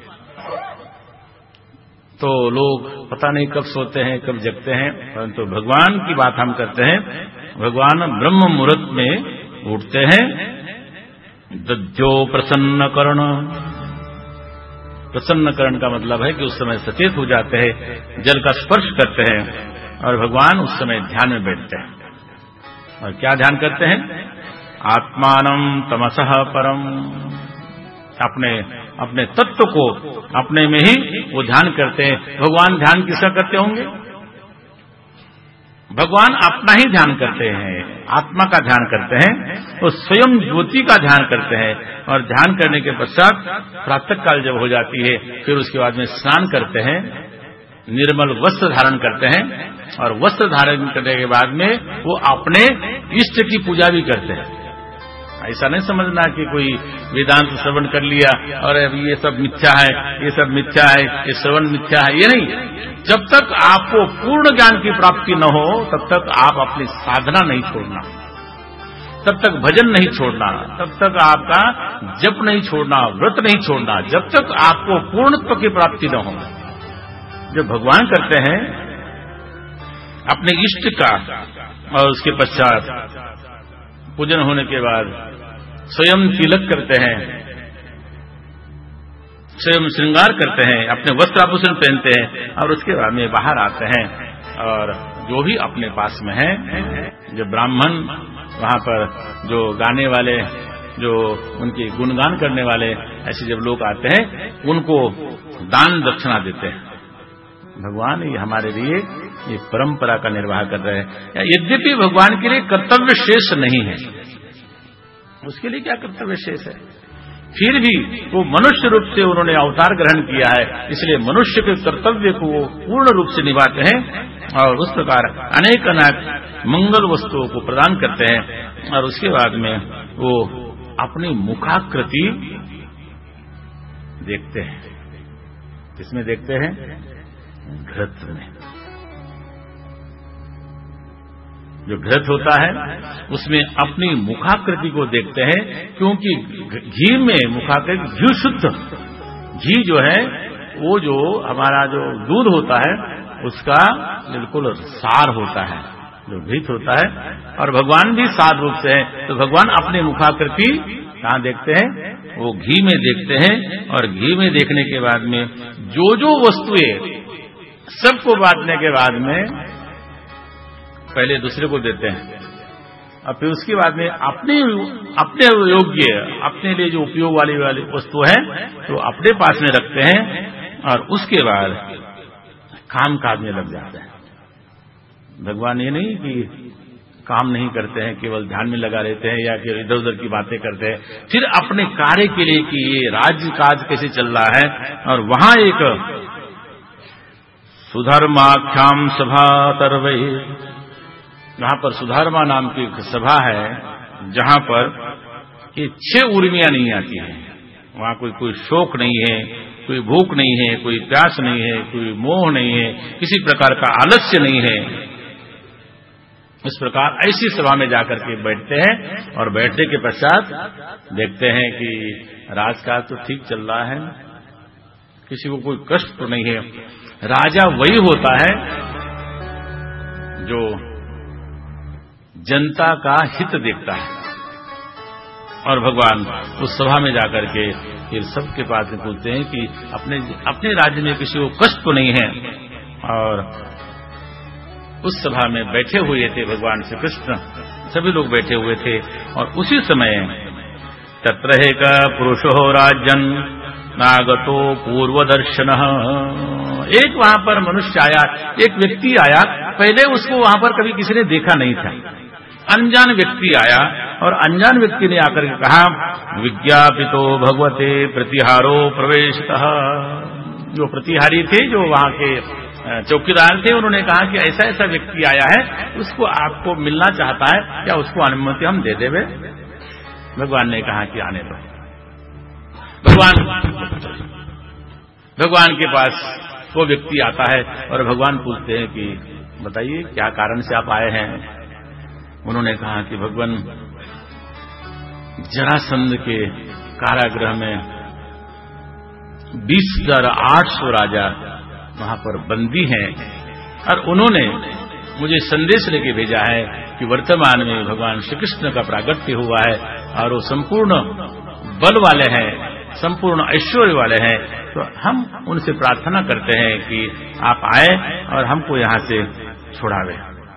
तो लोग पता नहीं कब सोते हैं कब जगते हैं, परंतु तो भगवान की बात हम करते हैं। भगवान ब्रह्म मुहूर्त में उठते हैं। दध्यो प्रसन्न करण, प्रसन्न करण का मतलब है कि उस समय सचेत हो जाते हैं, जल का स्पर्श करते हैं और भगवान उस समय ध्यान में बैठते हैं। और क्या ध्यान करते हैं? आत्मानं तमसः परम, अपने अपने तत्व को अपने में ही वो ध्यान करते हैं। भगवान ध्यान किसका करते होंगे? भगवान अपना ही ध्यान करते हैं, आत्मा का ध्यान करते हैं, तो स्वयं ज्योति का ध्यान करते हैं। और ध्यान करने के पश्चात प्रातः काल जब हो जाती है, फिर उसके बाद में स्नान करते हैं, निर्मल वस्त्र धारण करते हैं, और वस्त्र धारण करने के बाद में वो अपने इष्ट की पूजा भी करते हैं। ऐसा नहीं समझना कि कोई वेदांत श्रवण कर लिया और अब ये सब मिथ्या है, ये सब मिथ्या है, ये श्रवण मिथ्या है, ये नहीं। जब तक आपको पूर्ण ज्ञान की प्राप्ति न हो तब तक आप अपनी साधना नहीं छोड़ना, तब तक भजन नहीं छोड़ना, तब तक आपका जप नहीं छोड़ना, व्रत नहीं छोड़ना, जब तक आपको पूर्णत्व की प्राप्ति न हो। जब भगवान करते हैं अपने इष्ट का, और उसके पश्चात पूजन होने के बाद स्वयं तिलक करते हैं, स्वयं श्रृंगार करते हैं, अपने वस्त्र आभूषण पहनते हैं, और उसके बाद में बाहर आते हैं। और जो भी अपने पास में है, जो ब्राह्मण वहां पर जो गाने वाले, जो उनके गुणगान करने वाले, ऐसे जब लोग आते हैं उनको दान दक्षिणा देते हैं। भगवान ये हमारे लिए ये परंपरा का निर्वाह कर रहे हैं। यद्यपि भगवान के लिए कर्तव्य शेष नहीं है, उसके लिए क्या कर्तव्य शेष है, फिर भी वो मनुष्य रूप से उन्होंने अवतार ग्रहण किया है, इसलिए मनुष्य के कर्तव्य को वो पूर्ण रूप से निभाते हैं, और उस प्रकार अनेक अनेक मंगल वस्तुओं को प्रदान करते हैं। और उसके बाद में वो अपनी मुखाकृति देखते हैं। किसमें देखते हैं? घृत में। जो घृत होता है उसमें अपनी मुखाकृति को देखते हैं, क्योंकि घी में मुखाकृति, घी शुद्ध घी जो है वो जो हमारा जो दूध होता है उसका बिल्कुल सार होता है, जो घृत होता है। और भगवान भी सार रूप से है, तो भगवान अपनी मुखाकृति कहाँ देखते हैं? वो घी में देखते हैं। और घी में देखने के बाद में जो जो वस्तुएं सबको बांटने के बाद में पहले दूसरे को देते हैं, और फिर उसके बाद में अपने अपने योग्य, अपने लिए जो उपयोग वाली वाली वस्तु है तो अपने पास में रखते हैं, और उसके बाद काम काज में लग जाते हैं। भगवान ये नहीं कि काम नहीं करते हैं, केवल ध्यान में लगा रहते हैं या फिर इधर उधर की बातें करते हैं, फिर अपने कार्य के लिए कि ये राज्य काज कैसे चल रहा है। और वहां एक सुधर्माख्याम सभा तरवई, जहां पर सुधर्मा नाम की एक सभा है, जहां पर ये छह उर्मियां नहीं आती हैं। वहां कोई कोई शोक नहीं है, कोई भूख नहीं है, कोई प्यास नहीं है, कोई मोह नहीं है, किसी प्रकार का आलस्य नहीं है। इस प्रकार ऐसी सभा में जाकर के बैठते हैं, और बैठने के पश्चात देखते हैं कि राजकाज तो ठीक चल रहा है, किसी को कोई कष्ट तो नहीं है। राजा वही होता है जो जनता का हित देखता है। और भगवान उस सभा में जाकर के फिर सबके पास में पूछते हैं कि अपने अपने राज्य में किसी को कष्ट तो नहीं है। और उस सभा में बैठे हुए थे भगवान श्री कृष्ण, सभी लोग बैठे हुए थे। और उसी समय तत्र का पुरुषो राजन नागतो पूर्वदर्शन, एक वहां पर मनुष्य आया, एक व्यक्ति आया, पहले उसको वहां पर कभी किसी ने देखा नहीं था। अनजान व्यक्ति आया, और अनजान व्यक्ति ने आकर के कहा, विज्ञापितो भगवते प्रतिहारो प्रवेशतः। जो प्रतिहारी थे, जो वहां के चौकीदार थे, उन्होंने कहा कि ऐसा ऐसा व्यक्ति आया है, उसको आपको मिलना चाहता है, क्या उसको अनुमति हम दे देवे? भगवान ने कहा कि आने दो। भगवान भगवान के पास वो व्यक्ति आता है, और भगवान पूछते हैं कि बताइए क्या कारण से आप आए हैं? उन्होंने कहा कि भगवान, जरासंध के कारागृह में बीस हजार आठ सौ राजा वहां पर बंदी हैं, और उन्होंने मुझे संदेश लेके भेजा है कि वर्तमान में भगवान श्री कृष्ण का प्रागट्य हुआ है, और वो संपूर्ण बल वाले हैं, संपूर्ण ऐश्वर्य वाले हैं। तो हम उनसे प्रार्थना करते हैं कि आप आए और हमको यहां से छुड़ावे।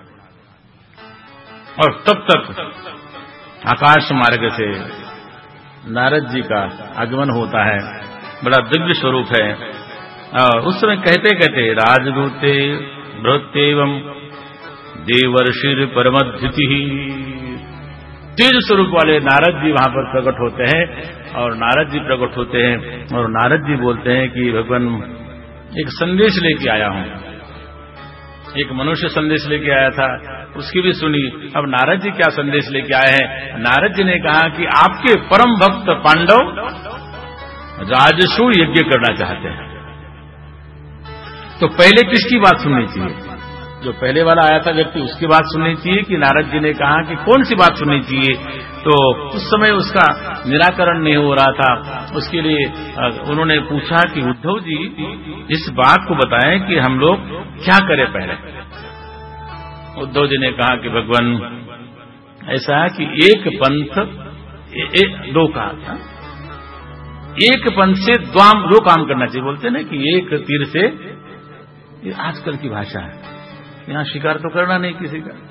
और तब तक आकाश मार्ग से नारद जी का आगमन होता है, बड़ा दिव्य स्वरूप है। और उस समय कहते कहते राजदूते भृत्येवं देवर्षिर परमद्युति। तेज स्वरूप वाले नारद जी वहां पर प्रकट होते हैं और नारद जी प्रकट होते हैं और नारद जी बोलते हैं कि भगवान एक संदेश लेके आया हूं। एक मनुष्य संदेश लेके आया था, उसकी भी सुनी। अब नारद जी क्या संदेश लेके आए हैं? नारद जी ने कहा कि आपके परम भक्त पांडव राजसूय यज्ञ करना चाहते हैं, तो पहले किसकी बात सुननी चाहिए? जो पहले वाला आया था व्यक्ति, उसकी बात सुननी चाहिए कि नारद जी ने कहा कि कौन सी बात सुननी चाहिए? तो उस समय उसका निराकरण नहीं हो रहा था। उसके लिए उन्होंने पूछा कि उद्धव जी इस बात को बताएं कि हम लोग क्या करें पहले। उद्धव जी ने कहा कि भगवान ऐसा है कि एक पंथ ए, ए, दो कहा, एक पंथ से द्वाम दो काम करना चाहिए। बोलते ना कि एक तीर से, ये आजकल की भाषा है, यहां शिकार तो करना नहीं किसी का।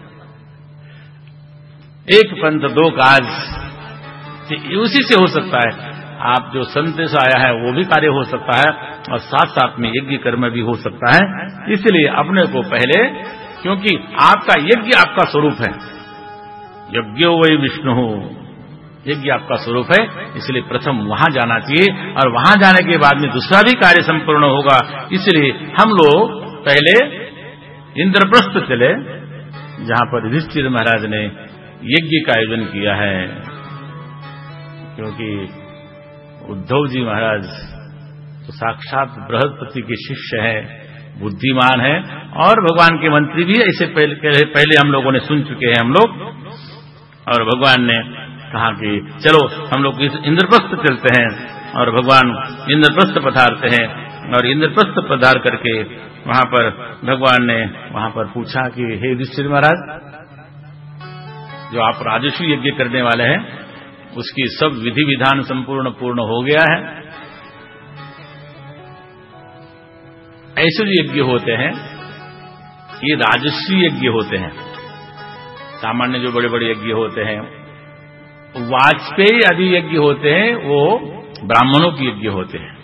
एक पंथ दो काज, उसी से हो सकता है। आप जो संदेश आया है वो भी कार्य हो सकता है और साथ साथ में यज्ञ कर्म भी हो सकता है। इसलिए अपने को पहले, क्योंकि आपका यज्ञ आपका स्वरूप है, यज्ञो वै विष्णु, यज्ञ आपका स्वरूप है, इसलिए प्रथम वहां जाना चाहिए और वहां जाने के बाद में दूसरा भी कार्य संपूर्ण होगा। इसलिए हम लोग पहले इंद्रप्रस्थ चले, जहां पर युधिष्ठिर महाराज ने यज्ञ का आयोजन किया है, क्योंकि उद्धव जी महाराज तो साक्षात बृहस्पति के शिष्य हैं, बुद्धिमान हैं और भगवान के मंत्री भी। ऐसे पहले, पहले हम लोगों ने सुन चुके हैं हम लोग। और भगवान ने कहा कि चलो हम लोग इंद्रप्रस्थ चलते हैं, और भगवान इंद्रप्रस्थ पधारते हैं। और इंद्रप्रस्थ पधार करके वहां पर भगवान ने वहां पर पूछा कि हे युधिष्ठिर महाराज, जो आप राजसूय यज्ञ करने वाले हैं उसकी सब विधि विधान संपूर्ण पूर्ण हो गया है। ऐसे जो यज्ञ होते हैं ये राजसूय यज्ञ होते हैं। सामान्य जो बड़े बड़े यज्ञ होते हैं, वाजपेयी आदि यज्ञ होते हैं, वो ब्राह्मणों के यज्ञ होते हैं।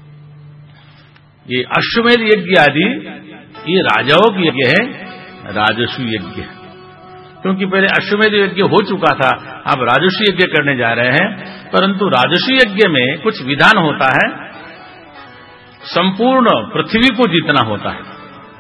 ये अश्वमेध यज्ञ आदि ये राजाओं की यज्ञ है, राजसूय यज्ञ। क्योंकि पहले अश्वमेध यज्ञ हो चुका था, अब राजसूय यज्ञ करने जा रहे हैं। परंतु राजसूय यज्ञ में कुछ विधान होता है, संपूर्ण पृथ्वी को जीतना होता है।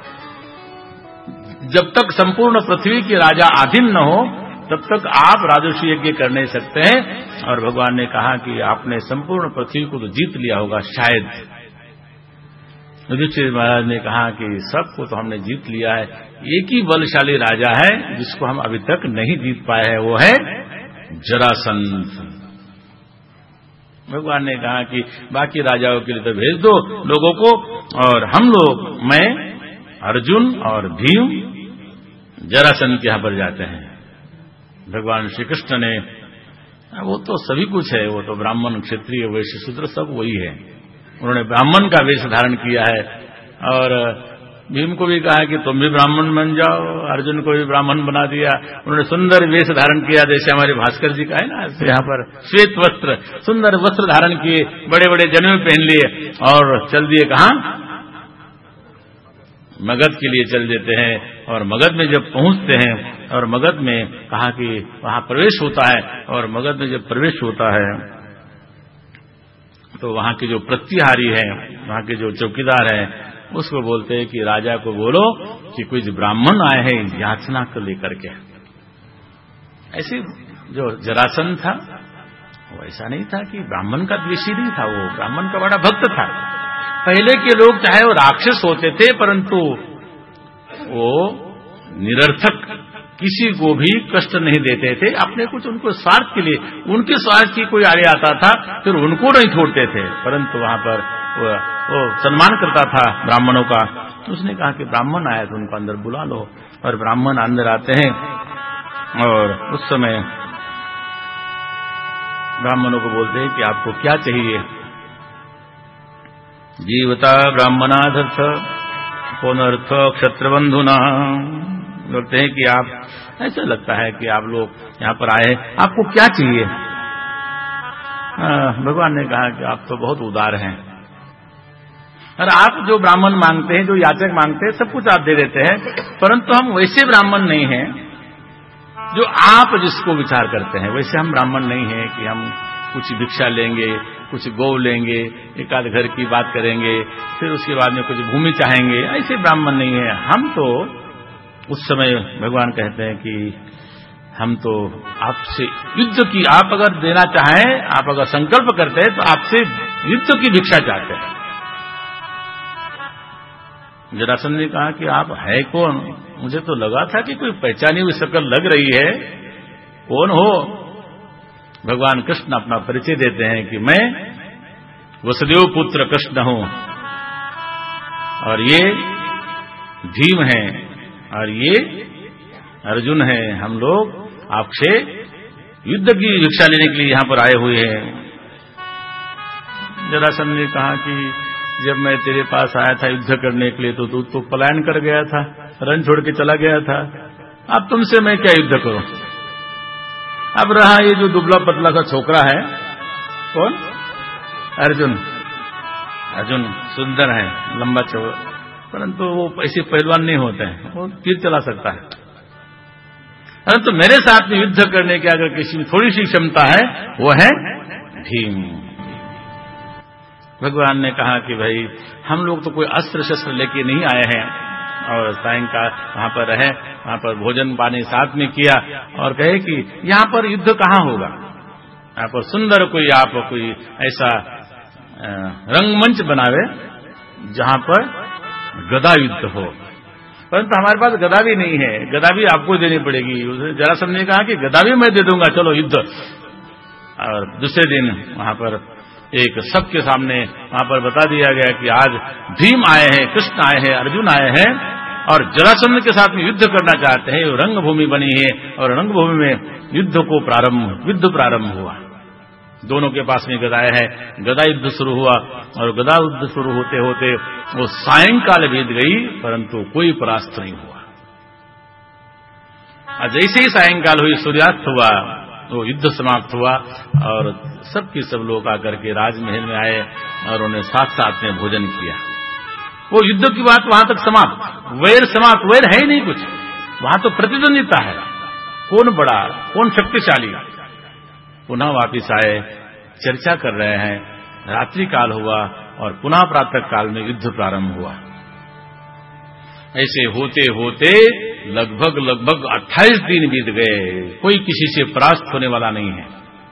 जब तक संपूर्ण पृथ्वी के राजा अधीन न हो तब तक आप राजसूय यज्ञ कर नहीं सकते हैं। और भगवान ने कहा कि आपने संपूर्ण पृथ्वी को तो जीत लिया होगा शायद। युधिष्ठिर महाराज ने कहा कि सबको तो हमने जीत लिया है, एक ही बलशाली राजा है जिसको हम अभी तक नहीं जीत पाए हैं, वो है जरासंध। भगवान ने कहा कि बाकी राजाओं के लिए तो भेज दो लोगों को, और हम लोग, मैं, अर्जुन और भीम जरासंध के यहां पर जाते हैं। भगवान श्री कृष्ण ने, वो तो सभी कुछ है, वो तो ब्राह्मण क्षत्रिय वैश्य शूद्र सब वही है। उन्होंने ब्राह्मण का वेश धारण किया है और भीम को भी कहा कि तुम भी ब्राह्मण बन जाओ, अर्जुन को भी ब्राह्मण बना दिया। उन्होंने सुंदर वेश धारण किया, जैसे हमारे भास्कर जी का है ना, यहाँ पर श्वेत वस्त्र, सुंदर वस्त्र धारण किए, बड़े बड़े जनेऊ पहन लिए और चल दिए कहां? मगध के लिए चल देते हैं। और मगध में जब पहुंचते हैं और मगध में कहा कि वहां प्रवेश होता है, और मगध में जब प्रवेश होता है तो वहां के जो प्रतिहारी हैं, वहां के जो चौकीदार हैं, उसको बोलते हैं कि राजा को बोलो कि कुछ ब्राह्मण आए हैं याचना को लेकर के। ऐसे जो जरासंध था वो ऐसा नहीं था कि ब्राह्मण का द्वेषी नहीं था, वो ब्राह्मण का बड़ा भक्त था। पहले के लोग चाहे वो राक्षस होते थे, परंतु वो निरर्थक किसी को भी कष्ट नहीं देते थे। अपने कुछ उनको स्वार्थ के लिए, उनके स्वार्थ की कोई आगे आता था फिर उनको नहीं छोड़ते थे, परंतु वहां पर वो, वो सम्मान करता था ब्राह्मणों का। तो उसने कहा कि ब्राह्मण आए तो उनको अंदर बुला लो। और ब्राह्मण अंदर आते हैं और उस समय ब्राह्मणों को बोलते हैं कि आपको क्या चाहिए? जीवता ब्राह्मणादर्थ पुनर्थ क्षत्रबंधुना। बोलते हैं कि आप, ऐसा लगता है कि आप लोग यहाँ पर आए, आपको क्या चाहिए? भगवान ने कहा कि आप तो बहुत उदार हैं, और आप जो ब्राह्मण मांगते हैं, जो याचक मांगते हैं, सब कुछ आप दे देते हैं, परंतु हम वैसे ब्राह्मण नहीं हैं जो आप जिसको विचार करते हैं। वैसे हम ब्राह्मण नहीं हैं कि हम कुछ भिक्षा लेंगे, कुछ गौ लेंगे, एक आध घर की बात करेंगे, फिर उसके बाद में कुछ भूमि चाहेंगे। ऐसे ब्राह्मण नहीं है हम। तो उस समय भगवान कहते हैं कि हम तो आपसे युद्ध की, आप अगर देना चाहें, आप अगर संकल्प करते हैं तो आपसे युद्ध की भिक्षा चाहते हैं। जरासंध ने कहा कि आप है कौन? मुझे तो लगा था कि कोई पहचानी हुई शक्ल लग रही है, कौन हो? भगवान कृष्ण अपना परिचय देते हैं कि मैं वसुदेव पुत्र कृष्ण हूं, और ये भीम है, और ये अर्जुन है। हम लोग आपसे युद्ध की भिक्षा लेने के लिए यहां पर आए हुए हैं। जरासंध ने कहा कि जब मैं तेरे पास आया था युद्ध करने के लिए तो तू तो पलायन कर गया था, रन छोड़ के चला गया था। अब तुमसे मैं क्या युद्ध करूं? अब रहा ये जो दुबला पतला सा छोकरा है, कौन? अर्जुन। अर्जुन सुंदर है, लंबा चौड़ा, परंतु वो ऐसे पहलवान नहीं होते हैं, वो तीर चला सकता है। परंतु मेरे साथ में युद्ध करने की अगर किसी में थोड़ी सी क्षमता है, वो है भीम। भगवान ने कहा कि भाई हम लोग तो कोई अस्त्र शस्त्र लेके नहीं आए हैं, और सायंकाल वहां पर रहे, वहां पर भोजन पानी साथ में किया, और कहे कि यहां पर युद्ध कहां होगा? यहां पर सुंदर कोई आप कोई ऐसा रंगमंच बनावे जहां पर गदा युद्ध हो। परंतु हमारे पास गदा भी नहीं है, गदा भी आपको देनी पड़ेगी। जरासंध ने कहा कि गदा भी मैं दे दूंगा, चलो युद्ध। और दूसरे दिन वहां पर एक सबके सामने वहां पर बता दिया गया कि आज भीम आए हैं, कृष्ण आए हैं, अर्जुन आए हैं, और जरासंध के साथ में युद्ध करना चाहते हैं। रंगभूमि बनी है, और रंगभूमि में युद्ध को प्रारंभ युद्ध प्रारंभ हुआ। दोनों के पास में गदाएं हैं, गदा युद्ध शुरू हुआ, और गदा युद्ध शुरू होते होते वो सायंकाल बीत गई, परंतु कोई परास्त नहीं हुआ। और जैसे ही सायंकाल हुई, सूर्यास्त हुआ, वो युद्ध समाप्त हुआ, और सबके सब लोग आकर के राजमहल में आए, और उन्हें साथ साथ में भोजन किया। वो युद्ध की बात वहां तक समाप्त, वैर समाप्त। वैर है ही नहीं कुछ, वहां तो प्रतिद्वंदिता है, कौन बड़ा, कौन शक्तिशाली। पुनः वापिस आए, चर्चा कर रहे हैं, रात्रि काल हुआ, और पुनः प्रातः काल में युद्ध प्रारंभ हुआ। ऐसे होते होते लगभग लगभग अट्ठाईस दिन बीत गए, कोई किसी से परास्त होने वाला नहीं है।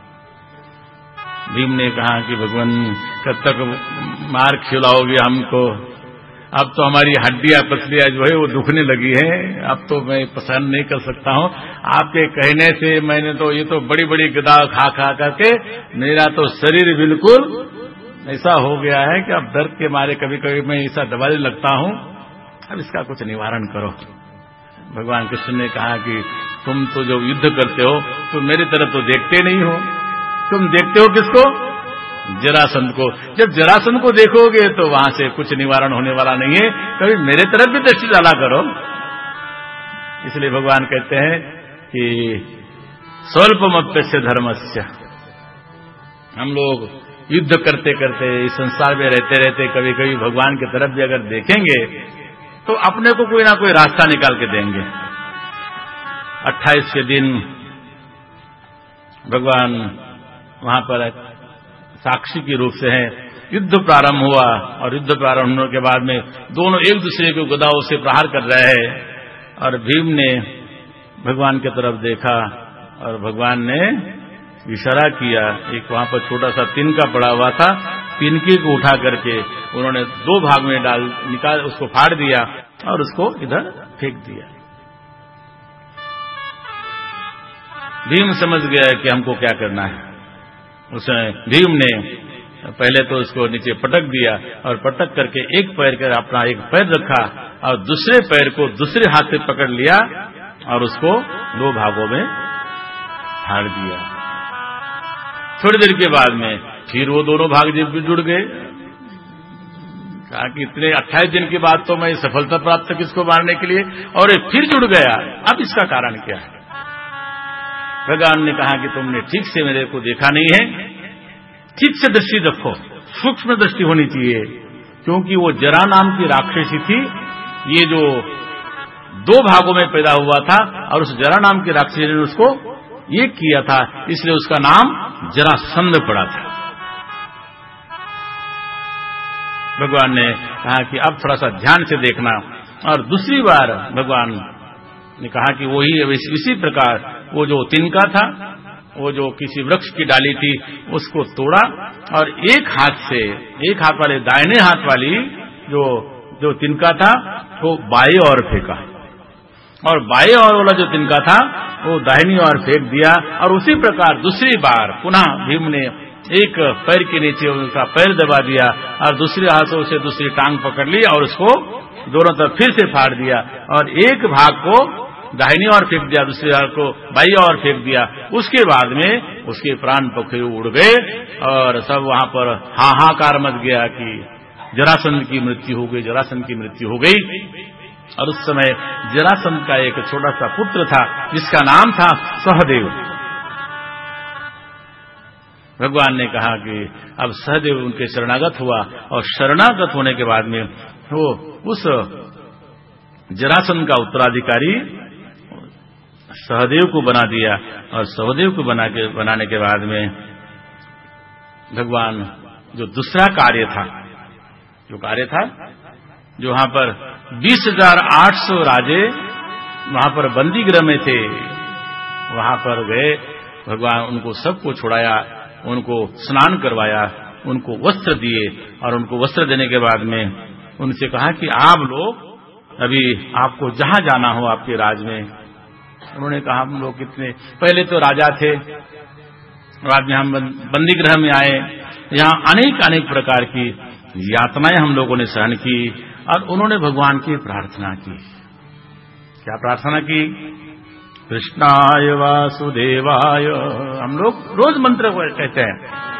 भीम ने कहा कि भगवान कब तक मार खिलाओगे हमको? अब तो हमारी हड्डियां पसलियां जो है वो दुखने लगी है, अब तो मैं पसंद नहीं कर सकता हूं। आपके कहने से मैंने तो ये तो बड़ी बड़ी गदा खा खा करके मेरा तो शरीर बिल्कुल ऐसा हो गया है कि अब दर्द के मारे कभी कभी मैं ऐसा दबाने लगता हूं, अब इसका कुछ निवारण करो। भगवान कृष्ण ने कहा कि तुम तो जो युद्ध करते हो तो मेरी तरफ तो देखते नहीं हो, तुम देखते हो किसको? जरासंध को। जब जरासंध को देखोगे तो वहां से कुछ निवारण होने वाला नहीं है, कभी मेरे तरफ भी दृष्टि डाला करो। इसलिए भगवान कहते हैं कि स्वल्पमप्यस्य धर्मस्य। हम लोग युद्ध करते करते इस संसार में रहते रहते कभी कभी भगवान की तरफ भी अगर देखेंगे तो अपने को कोई ना कोई रास्ता निकाल के देंगे। अट्ठाईस के दिन भगवान वहां पर साक्षी के रूप से हैं। युद्ध प्रारंभ हुआ, और युद्ध प्रारंभ होने के बाद में दोनों एक दूसरे को गदाओं से प्रहार कर रहे हैं, और भीम ने भगवान की तरफ देखा, और भगवान ने इशारा किया। एक वहां पर छोटा सा तिनका पड़ा हुआ था, तिनके को उठा करके उन्होंने दो भाग में डाल निकाल उसको फाड़ दिया, और उसको इधर फेंक दिया। भीम समझ गया कि हमको क्या करना है। उसने भीम ने पहले तो उसको नीचे पटक दिया, और पटक करके एक पैर कर अपना एक पैर रखा, और दूसरे पैर को दूसरे हाथ से पकड़ लिया, और उसको दो भागों में फाड़ दिया। थोड़ी देर के बाद में फिर वो दोनों भाग जुड़ गए। कहा कि इतने अट्ठाईस दिन के बाद तो मैं सफलता प्राप्त की इसको मारने के लिए, और ये फिर जुड़ गया, अब इसका कारण क्या है? भगवान ने कहा कि तुमने ठीक से मेरे को देखा नहीं है, ठीक से दृष्टि रखो, सूक्ष्म दृष्टि होनी चाहिए। क्योंकि वो जरा नाम की राक्षसी थी। ये जो दो भागों में पैदा हुआ था और उस जरा नाम की राक्षसी ने उसको एक किया था, इसलिए उसका नाम जरासंध पड़ा था। भगवान ने कहा कि अब थोड़ा सा ध्यान से देखना, और दूसरी बार भगवान ने कहा कि वही इसी प्रकार वो जो तिनका था, वो जो किसी वृक्ष की डाली थी, उसको तोड़ा और एक हाथ से, एक हाथ वाले दाहिने हाथ वाली जो जो तिनका था वो बाएं ओर फेंका, और बाएं ओर वाला जो तिनका था वो दाहिनी ओर फेंक दिया। और उसी प्रकार दूसरी बार पुनः भीम ने एक पैर के नीचे उसका पैर दबा दिया और दूसरे हाथों से दूसरी टांग पकड़ ली और उसको दोनों तरफ फिर से फाड़ दिया, और एक भाग को दाहिनी ओर फेंक दिया, दूसरे भाग को बाईं ओर फेंक दिया। उसके बाद में उसके प्राण पक्षी उड़ गए और सब वहां पर हाहाकार मच गया कि जरासंध की मृत्यु हो गई, जरासंध की मृत्यु हो गई। और उस समय जरासंध का एक छोटा सा पुत्र था जिसका नाम था सहदेव। भगवान ने कहा कि अब सहदेव उनके शरणागत हुआ, और शरणागत होने के बाद में वो उस जरासंध का उत्तराधिकारी सहदेव को बना दिया। और सहदेव को बना के बनाने के बाद में भगवान जो दूसरा कार्य था, जो कार्य था जो वहां पर बीस हजार आठ सौ राजे वहां पर बंदी गृह में थे, वहां पर गए, भगवान उनको सबको छुड़ाया, उनको स्नान करवाया, उनको वस्त्र दिए, और उनको वस्त्र देने के बाद में उनसे कहा कि आप लोग अभी आपको जहां जाना हो आपके राज में। उन्होंने कहा हम लोग कितने, पहले तो राजा थे, बाद में हम बंदी गृह में आए, यहाँ अनेक अनेक प्रकार की यातनाएं हम लोगों ने सहन की, और उन्होंने भगवान की प्रार्थना की। क्या प्रार्थना की? कृष्णाय वासुदेवाय, हम लोग रोज मंत्र को कहते हैं,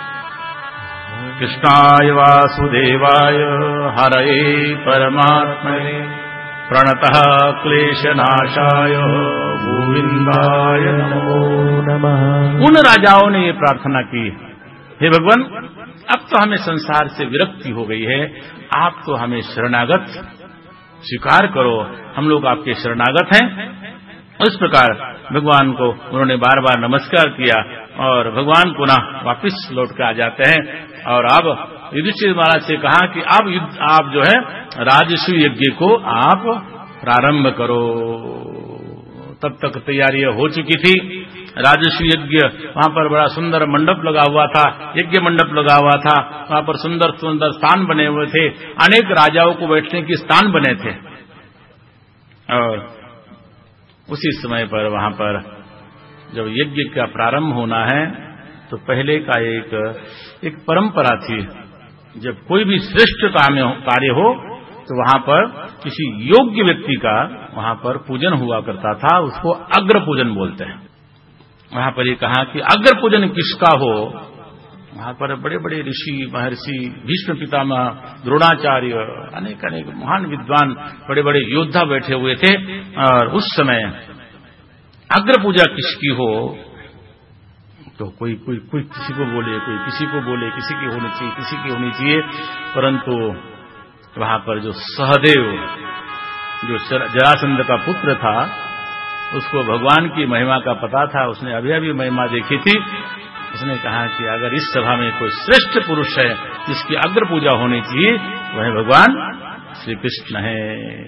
कृष्णाय वासुदेवाय हरये परमात्मने प्रणतः क्लेशनाशाय गोविंदाय नमो नमः। उन राजाओं ने ये प्रार्थना की, हे भगवान अब तो हमें संसार से विरक्ति हो गई है, आप तो हमें शरणागत स्वीकार करो, हम लोग आपके शरणागत हैं। इस प्रकार भगवान को उन्होंने बार बार नमस्कार किया, और भगवान पुनः वापस लौट कर आ जाते हैं। और अब युधिष्ठिर महाराज से कहा कि अब युद्ध आप जो है राजसूय यज्ञ को आप प्रारंभ करो। तब तक तैयारियां हो चुकी थी। राजसूय यज्ञ, वहां पर बड़ा सुंदर मंडप लगा हुआ था, यज्ञ मंडप लगा हुआ था, वहां पर सुंदर सुंदर स्थान बने हुए थे, अनेक राजाओं को बैठने के स्थान बने थे। और उसी समय पर वहां पर जब यज्ञ का प्रारंभ होना है तो पहले का एक एक परंपरा थी, जब कोई भी श्रेष्ठ कार्य हो तो वहां पर किसी योग्य व्यक्ति का वहां पर पूजन हुआ करता था, उसको अग्र पूजन बोलते हैं। वहां पर ये कहा कि अग्र पूजन किसका हो, वहां पर बड़े बड़े ऋषि महर्षि भीष्म पितामह द्रोणाचार्य अनेक अनेक महान विद्वान बड़े बड़े योद्धा बैठे हुए थे। और उस समय अग्र पूजा किसकी हो तो कोई कोई कोई किसी को बोले, कोई किसी को बोले, किसी की होनी चाहिए, किसी की होनी चाहिए। परंतु वहां पर जो सहदेव, जो जरासंध का पुत्र था, उसको भगवान की महिमा का पता था, उसने अभी अभी महिमा देखी थी। उसने कहा कि अगर इस सभा में कोई श्रेष्ठ पुरुष है जिसकी अग्र पूजा होनी चाहिए, वह भगवान श्री कृष्ण है।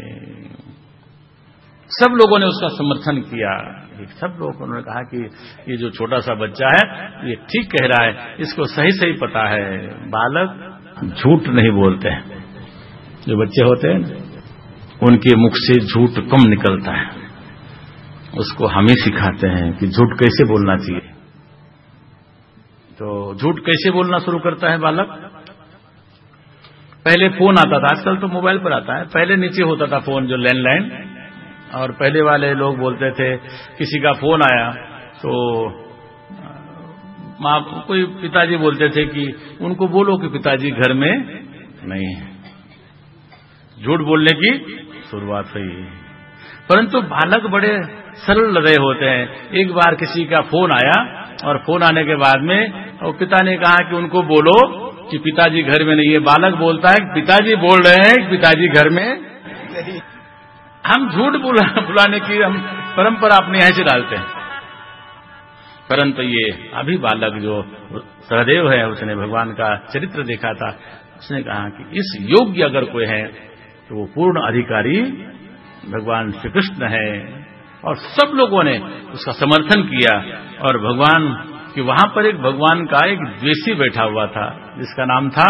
सब लोगों ने उसका समर्थन किया। सब लोग उन्होंने कहा कि ये जो छोटा सा बच्चा है ये ठीक कह रहा है, इसको सही सही पता है। बालक झूठ नहीं बोलते हैं, जो बच्चे होते हैं उनके मुख से झूठ कम निकलता है। उसको हम ही सिखाते हैं कि झूठ कैसे बोलना चाहिए। तो झूठ कैसे बोलना शुरू करता है बालक? पहले फोन आता था, आजकल तो मोबाइल पर आता है, पहले नीचे होता था फोन जो लैंडलाइन, और पहले वाले लोग बोलते थे किसी का फोन आया तो माँ कोई पिताजी बोलते थे कि उनको बोलो कि पिताजी घर में नहीं है। झूठ बोलने की शुरुआत हुई। परंतु बालक बड़े सरल हृदय होते हैं। एक बार किसी का फोन आया और फोन आने के बाद में और पिता ने कहा कि उनको बोलो कि पिताजी घर में नहीं। ये बालक बोलता है कि पिताजी बोल रहे हैं कि पिताजी घर में। हम झूठ बुला बुलाने की हम परंपरा अपने यहां से डालते हैं, परंतु ये अभी बालक जो सहदेव है उसने भगवान का चरित्र देखा था। उसने कहा कि इस योग्य अगर कोई है तो वो पूर्ण अधिकारी भगवान श्री कृष्ण है। और सब लोगों ने उसका समर्थन किया। और भगवान कि वहां पर एक भगवान का एक द्वेषी बैठा हुआ था जिसका नाम था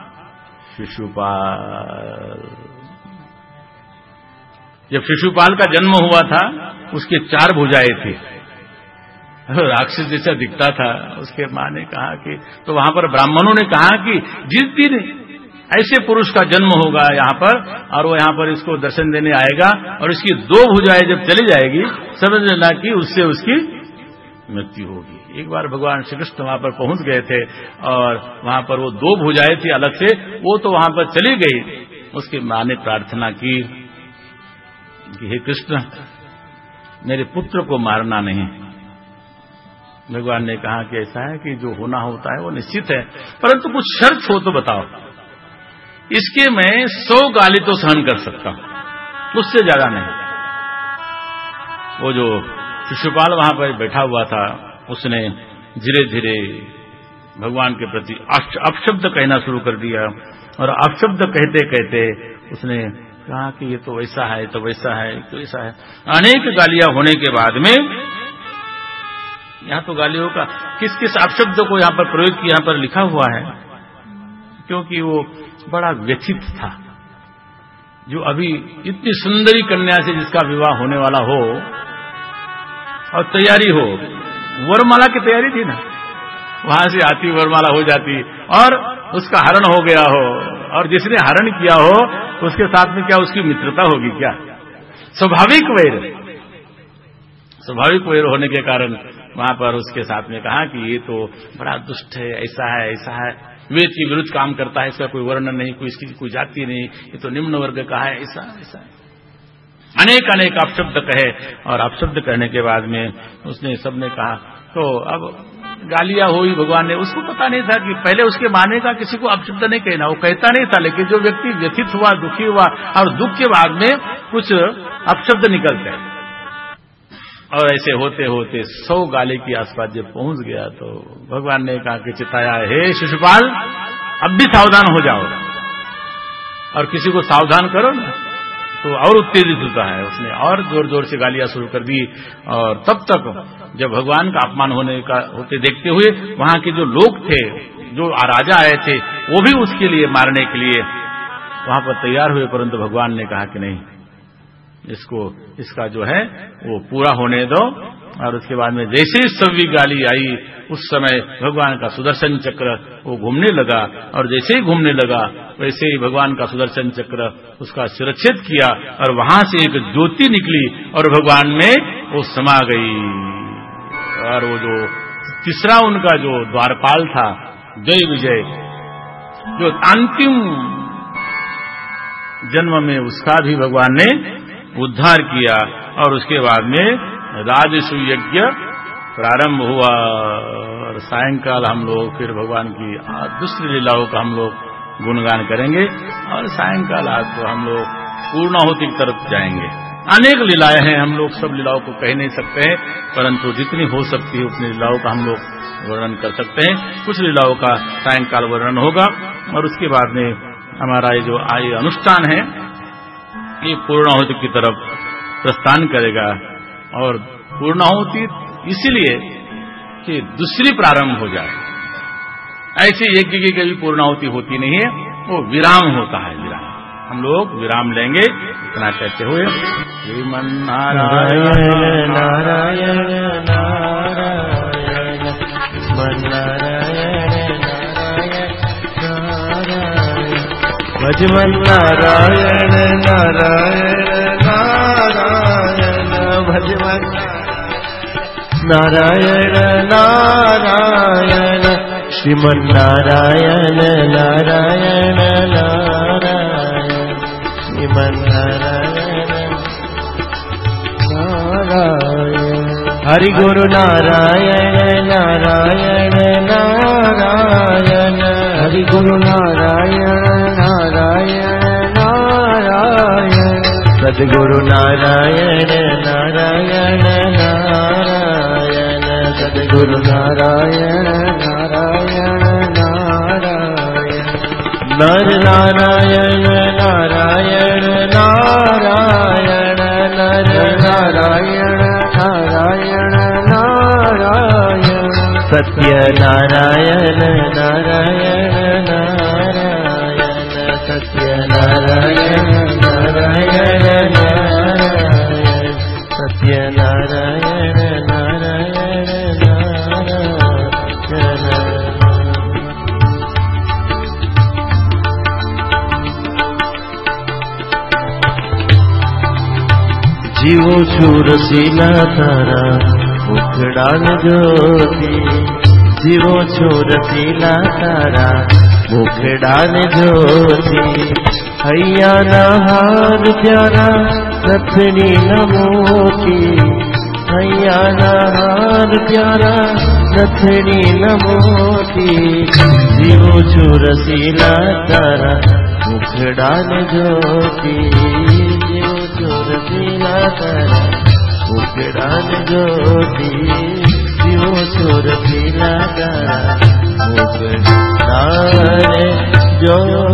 शिशुपाल। जब शिशुपाल का जन्म हुआ था उसके चार भुजाएं थी, राक्षस जैसा दिखता था। उसके मां ने कहा कि तो वहां पर ब्राह्मणों ने कहा कि जिस दिन ऐसे पुरुष का जन्म होगा यहाँ पर और वो यहाँ पर इसको दर्शन देने आएगा और इसकी दो भुजाएं जब चली जाएगी समझ लेना कि उससे उसकी मृत्यु होगी। एक बार भगवान श्री कृष्ण वहां पर पहुंच गए थे और वहां पर वो दो भुजाएं थी अलग से, वो तो वहां पर चली गई। उसकी मां ने प्रार्थना की कि हे कृष्ण मेरे पुत्र को मारना नहीं। भगवान ने कहा कि ऐसा है कि जो होना होता है वो निश्चित है, परंतु कुछ शर्त हो तो बताओ। इसके मैं सौ गाली तो सहन कर सकता हूं, उससे ज्यादा नहीं। वो जो शिशुपाल वहां पर बैठा हुआ था उसने धीरे धीरे भगवान के प्रति अपशब्द कहना शुरू कर दिया। और अपशब्द कहते कहते उसने कहा कि ये तो वैसा है, तो वैसा है, तो ऐसा है। अनेक गालियां होने के बाद में यहां तो गालियों का किस किस अपशब्द को यहां पर प्रयोग किया, यहां पर लिखा हुआ है, क्योंकि वो बड़ा व्यथित था। जो अभी इतनी सुंदरी कन्या से जिसका विवाह होने वाला हो और तैयारी हो, वरमाला की तैयारी थी ना, वहां से आती वरमाला हो जाती और उसका हरण हो गया हो, और जिसने हरण किया हो उसके साथ में क्या उसकी मित्रता होगी क्या? स्वाभाविक वैर, स्वाभाविक वैर होने के कारण वहां पर उसके साथ में कहा कि ये तो बड़ा दुष्ट है, ऐसा है, ऐसा है, वेद के विरुद्ध काम करता है, इसका कोई वर्णन नहीं, कोई इसकी कोई जाति नहीं, ये तो निम्न वर्ग का है, ऐसा ऐसा है। अनेक अनेक अपशब्द कहे। और अपशब्द कहने के बाद में उसने सबने कहा तो अब गालियां हुई। भगवान ने, उसको पता नहीं था कि पहले उसके माने का किसी को अपशब्द नहीं कहना, वो कहता नहीं था, लेकिन जो व्यक्ति व्यथित हुआ, दुखी हुआ और दुख के बाद में कुछ अपशब्द निकलते हैं। और ऐसे होते होते सौ गाली के आसपास जब पहुंच गया तो भगवान ने कहा कि चिताया, हे शिशुपाल अब भी सावधान हो जाओ और किसी को सावधान करो ना, तो और उत्तेजित होता है। उसने और जोर जोर से गालियां शुरू कर दी। और तब तक जब भगवान का अपमान होने का होते देखते हुए वहां के जो लोग थे, जो राजा आए थे, वो भी उसके लिए मारने के लिए वहां पर तैयार हुए, परंतु भगवान ने कहा कि नहीं, इसको इसका जो है वो पूरा होने दो। और उसके बाद में जैसे ही सभी गाली आई उस समय भगवान का सुदर्शन चक्र वो घूमने लगा, और जैसे ही घूमने लगा वैसे ही भगवान का सुदर्शन चक्र उसका शिरच्छेद किया और वहां से एक ज्योति निकली और भगवान में वो समा गई। और वो जो तीसरा उनका जो द्वारपाल था, जय विजय, जो अंतिम जन्म में उसका भी भगवान ने उद्धार किया। और उसके बाद में राजसु यज्ञ प्रारंभ हुआ और सायंकाल हम लोग फिर भगवान की दूसरी लीलाओं का हम लोग गुणगान करेंगे। और सायंकाल आज तो हम लोग पूर्णाहुति की तरफ जाएंगे। अनेक लीलाएं हैं, हम लोग सब लीलाओं को कह नहीं सकते हैं, परंतु जितनी हो सकती है उतनी लीलाओं का हम लोग वर्णन कर सकते हैं। कुछ लीलाओं का सायंकाल वर्णन होगा और उसके बाद में हमारा ये जो आय अनुष्ठान है ये पूर्णाहुति की तरफ प्रस्थान करेगा। और पूर्णाहुति इसलिए कि दूसरी प्रारंभ हो जाए, ऐसे यज्ञ की कभी पूर्णाहुति होती नहीं है, वो विराम होता है। विराम हम लोग विराम लेंगे। इतना कहते हुए श्रीमन नारायण
नारायण नारायण मन नारायण नारायण भजमन नारायण नारायण नारायण भजमन नारायण नारायण श्रीमन नारायण नारायण नारायण श्रीमन नारायण नारायण हरि गुरु नारायण नारायण नारायण
हरि गुरु नारायण नारायण नारायण
सद्गुरु नारायण नारायण नारायण सद्गुरु
नारायण नारायण नारायण
नर नारायण नारायण नारायण नर
नारायण नारायण नारायण
सत्य नारायण नारायण नारायण सत्य नारायण नारायण नारायण सत्य नारायण नारायण नारायण जीवो छूर सीला तारा मुखड़ान ज्योति जीवो छूर सीला तारा मुखड़ान ज्योति हैया नहार प्यारा रथनी नमोती हैया नहार प्यारा रथनी नमोती जीवो छूर सीला तारा मुखड़ान ज्योति जीवो छूर सीला तारा मुखड़ान ज्योति जीवो छूर सीला तारा मुखड़ान ज्योति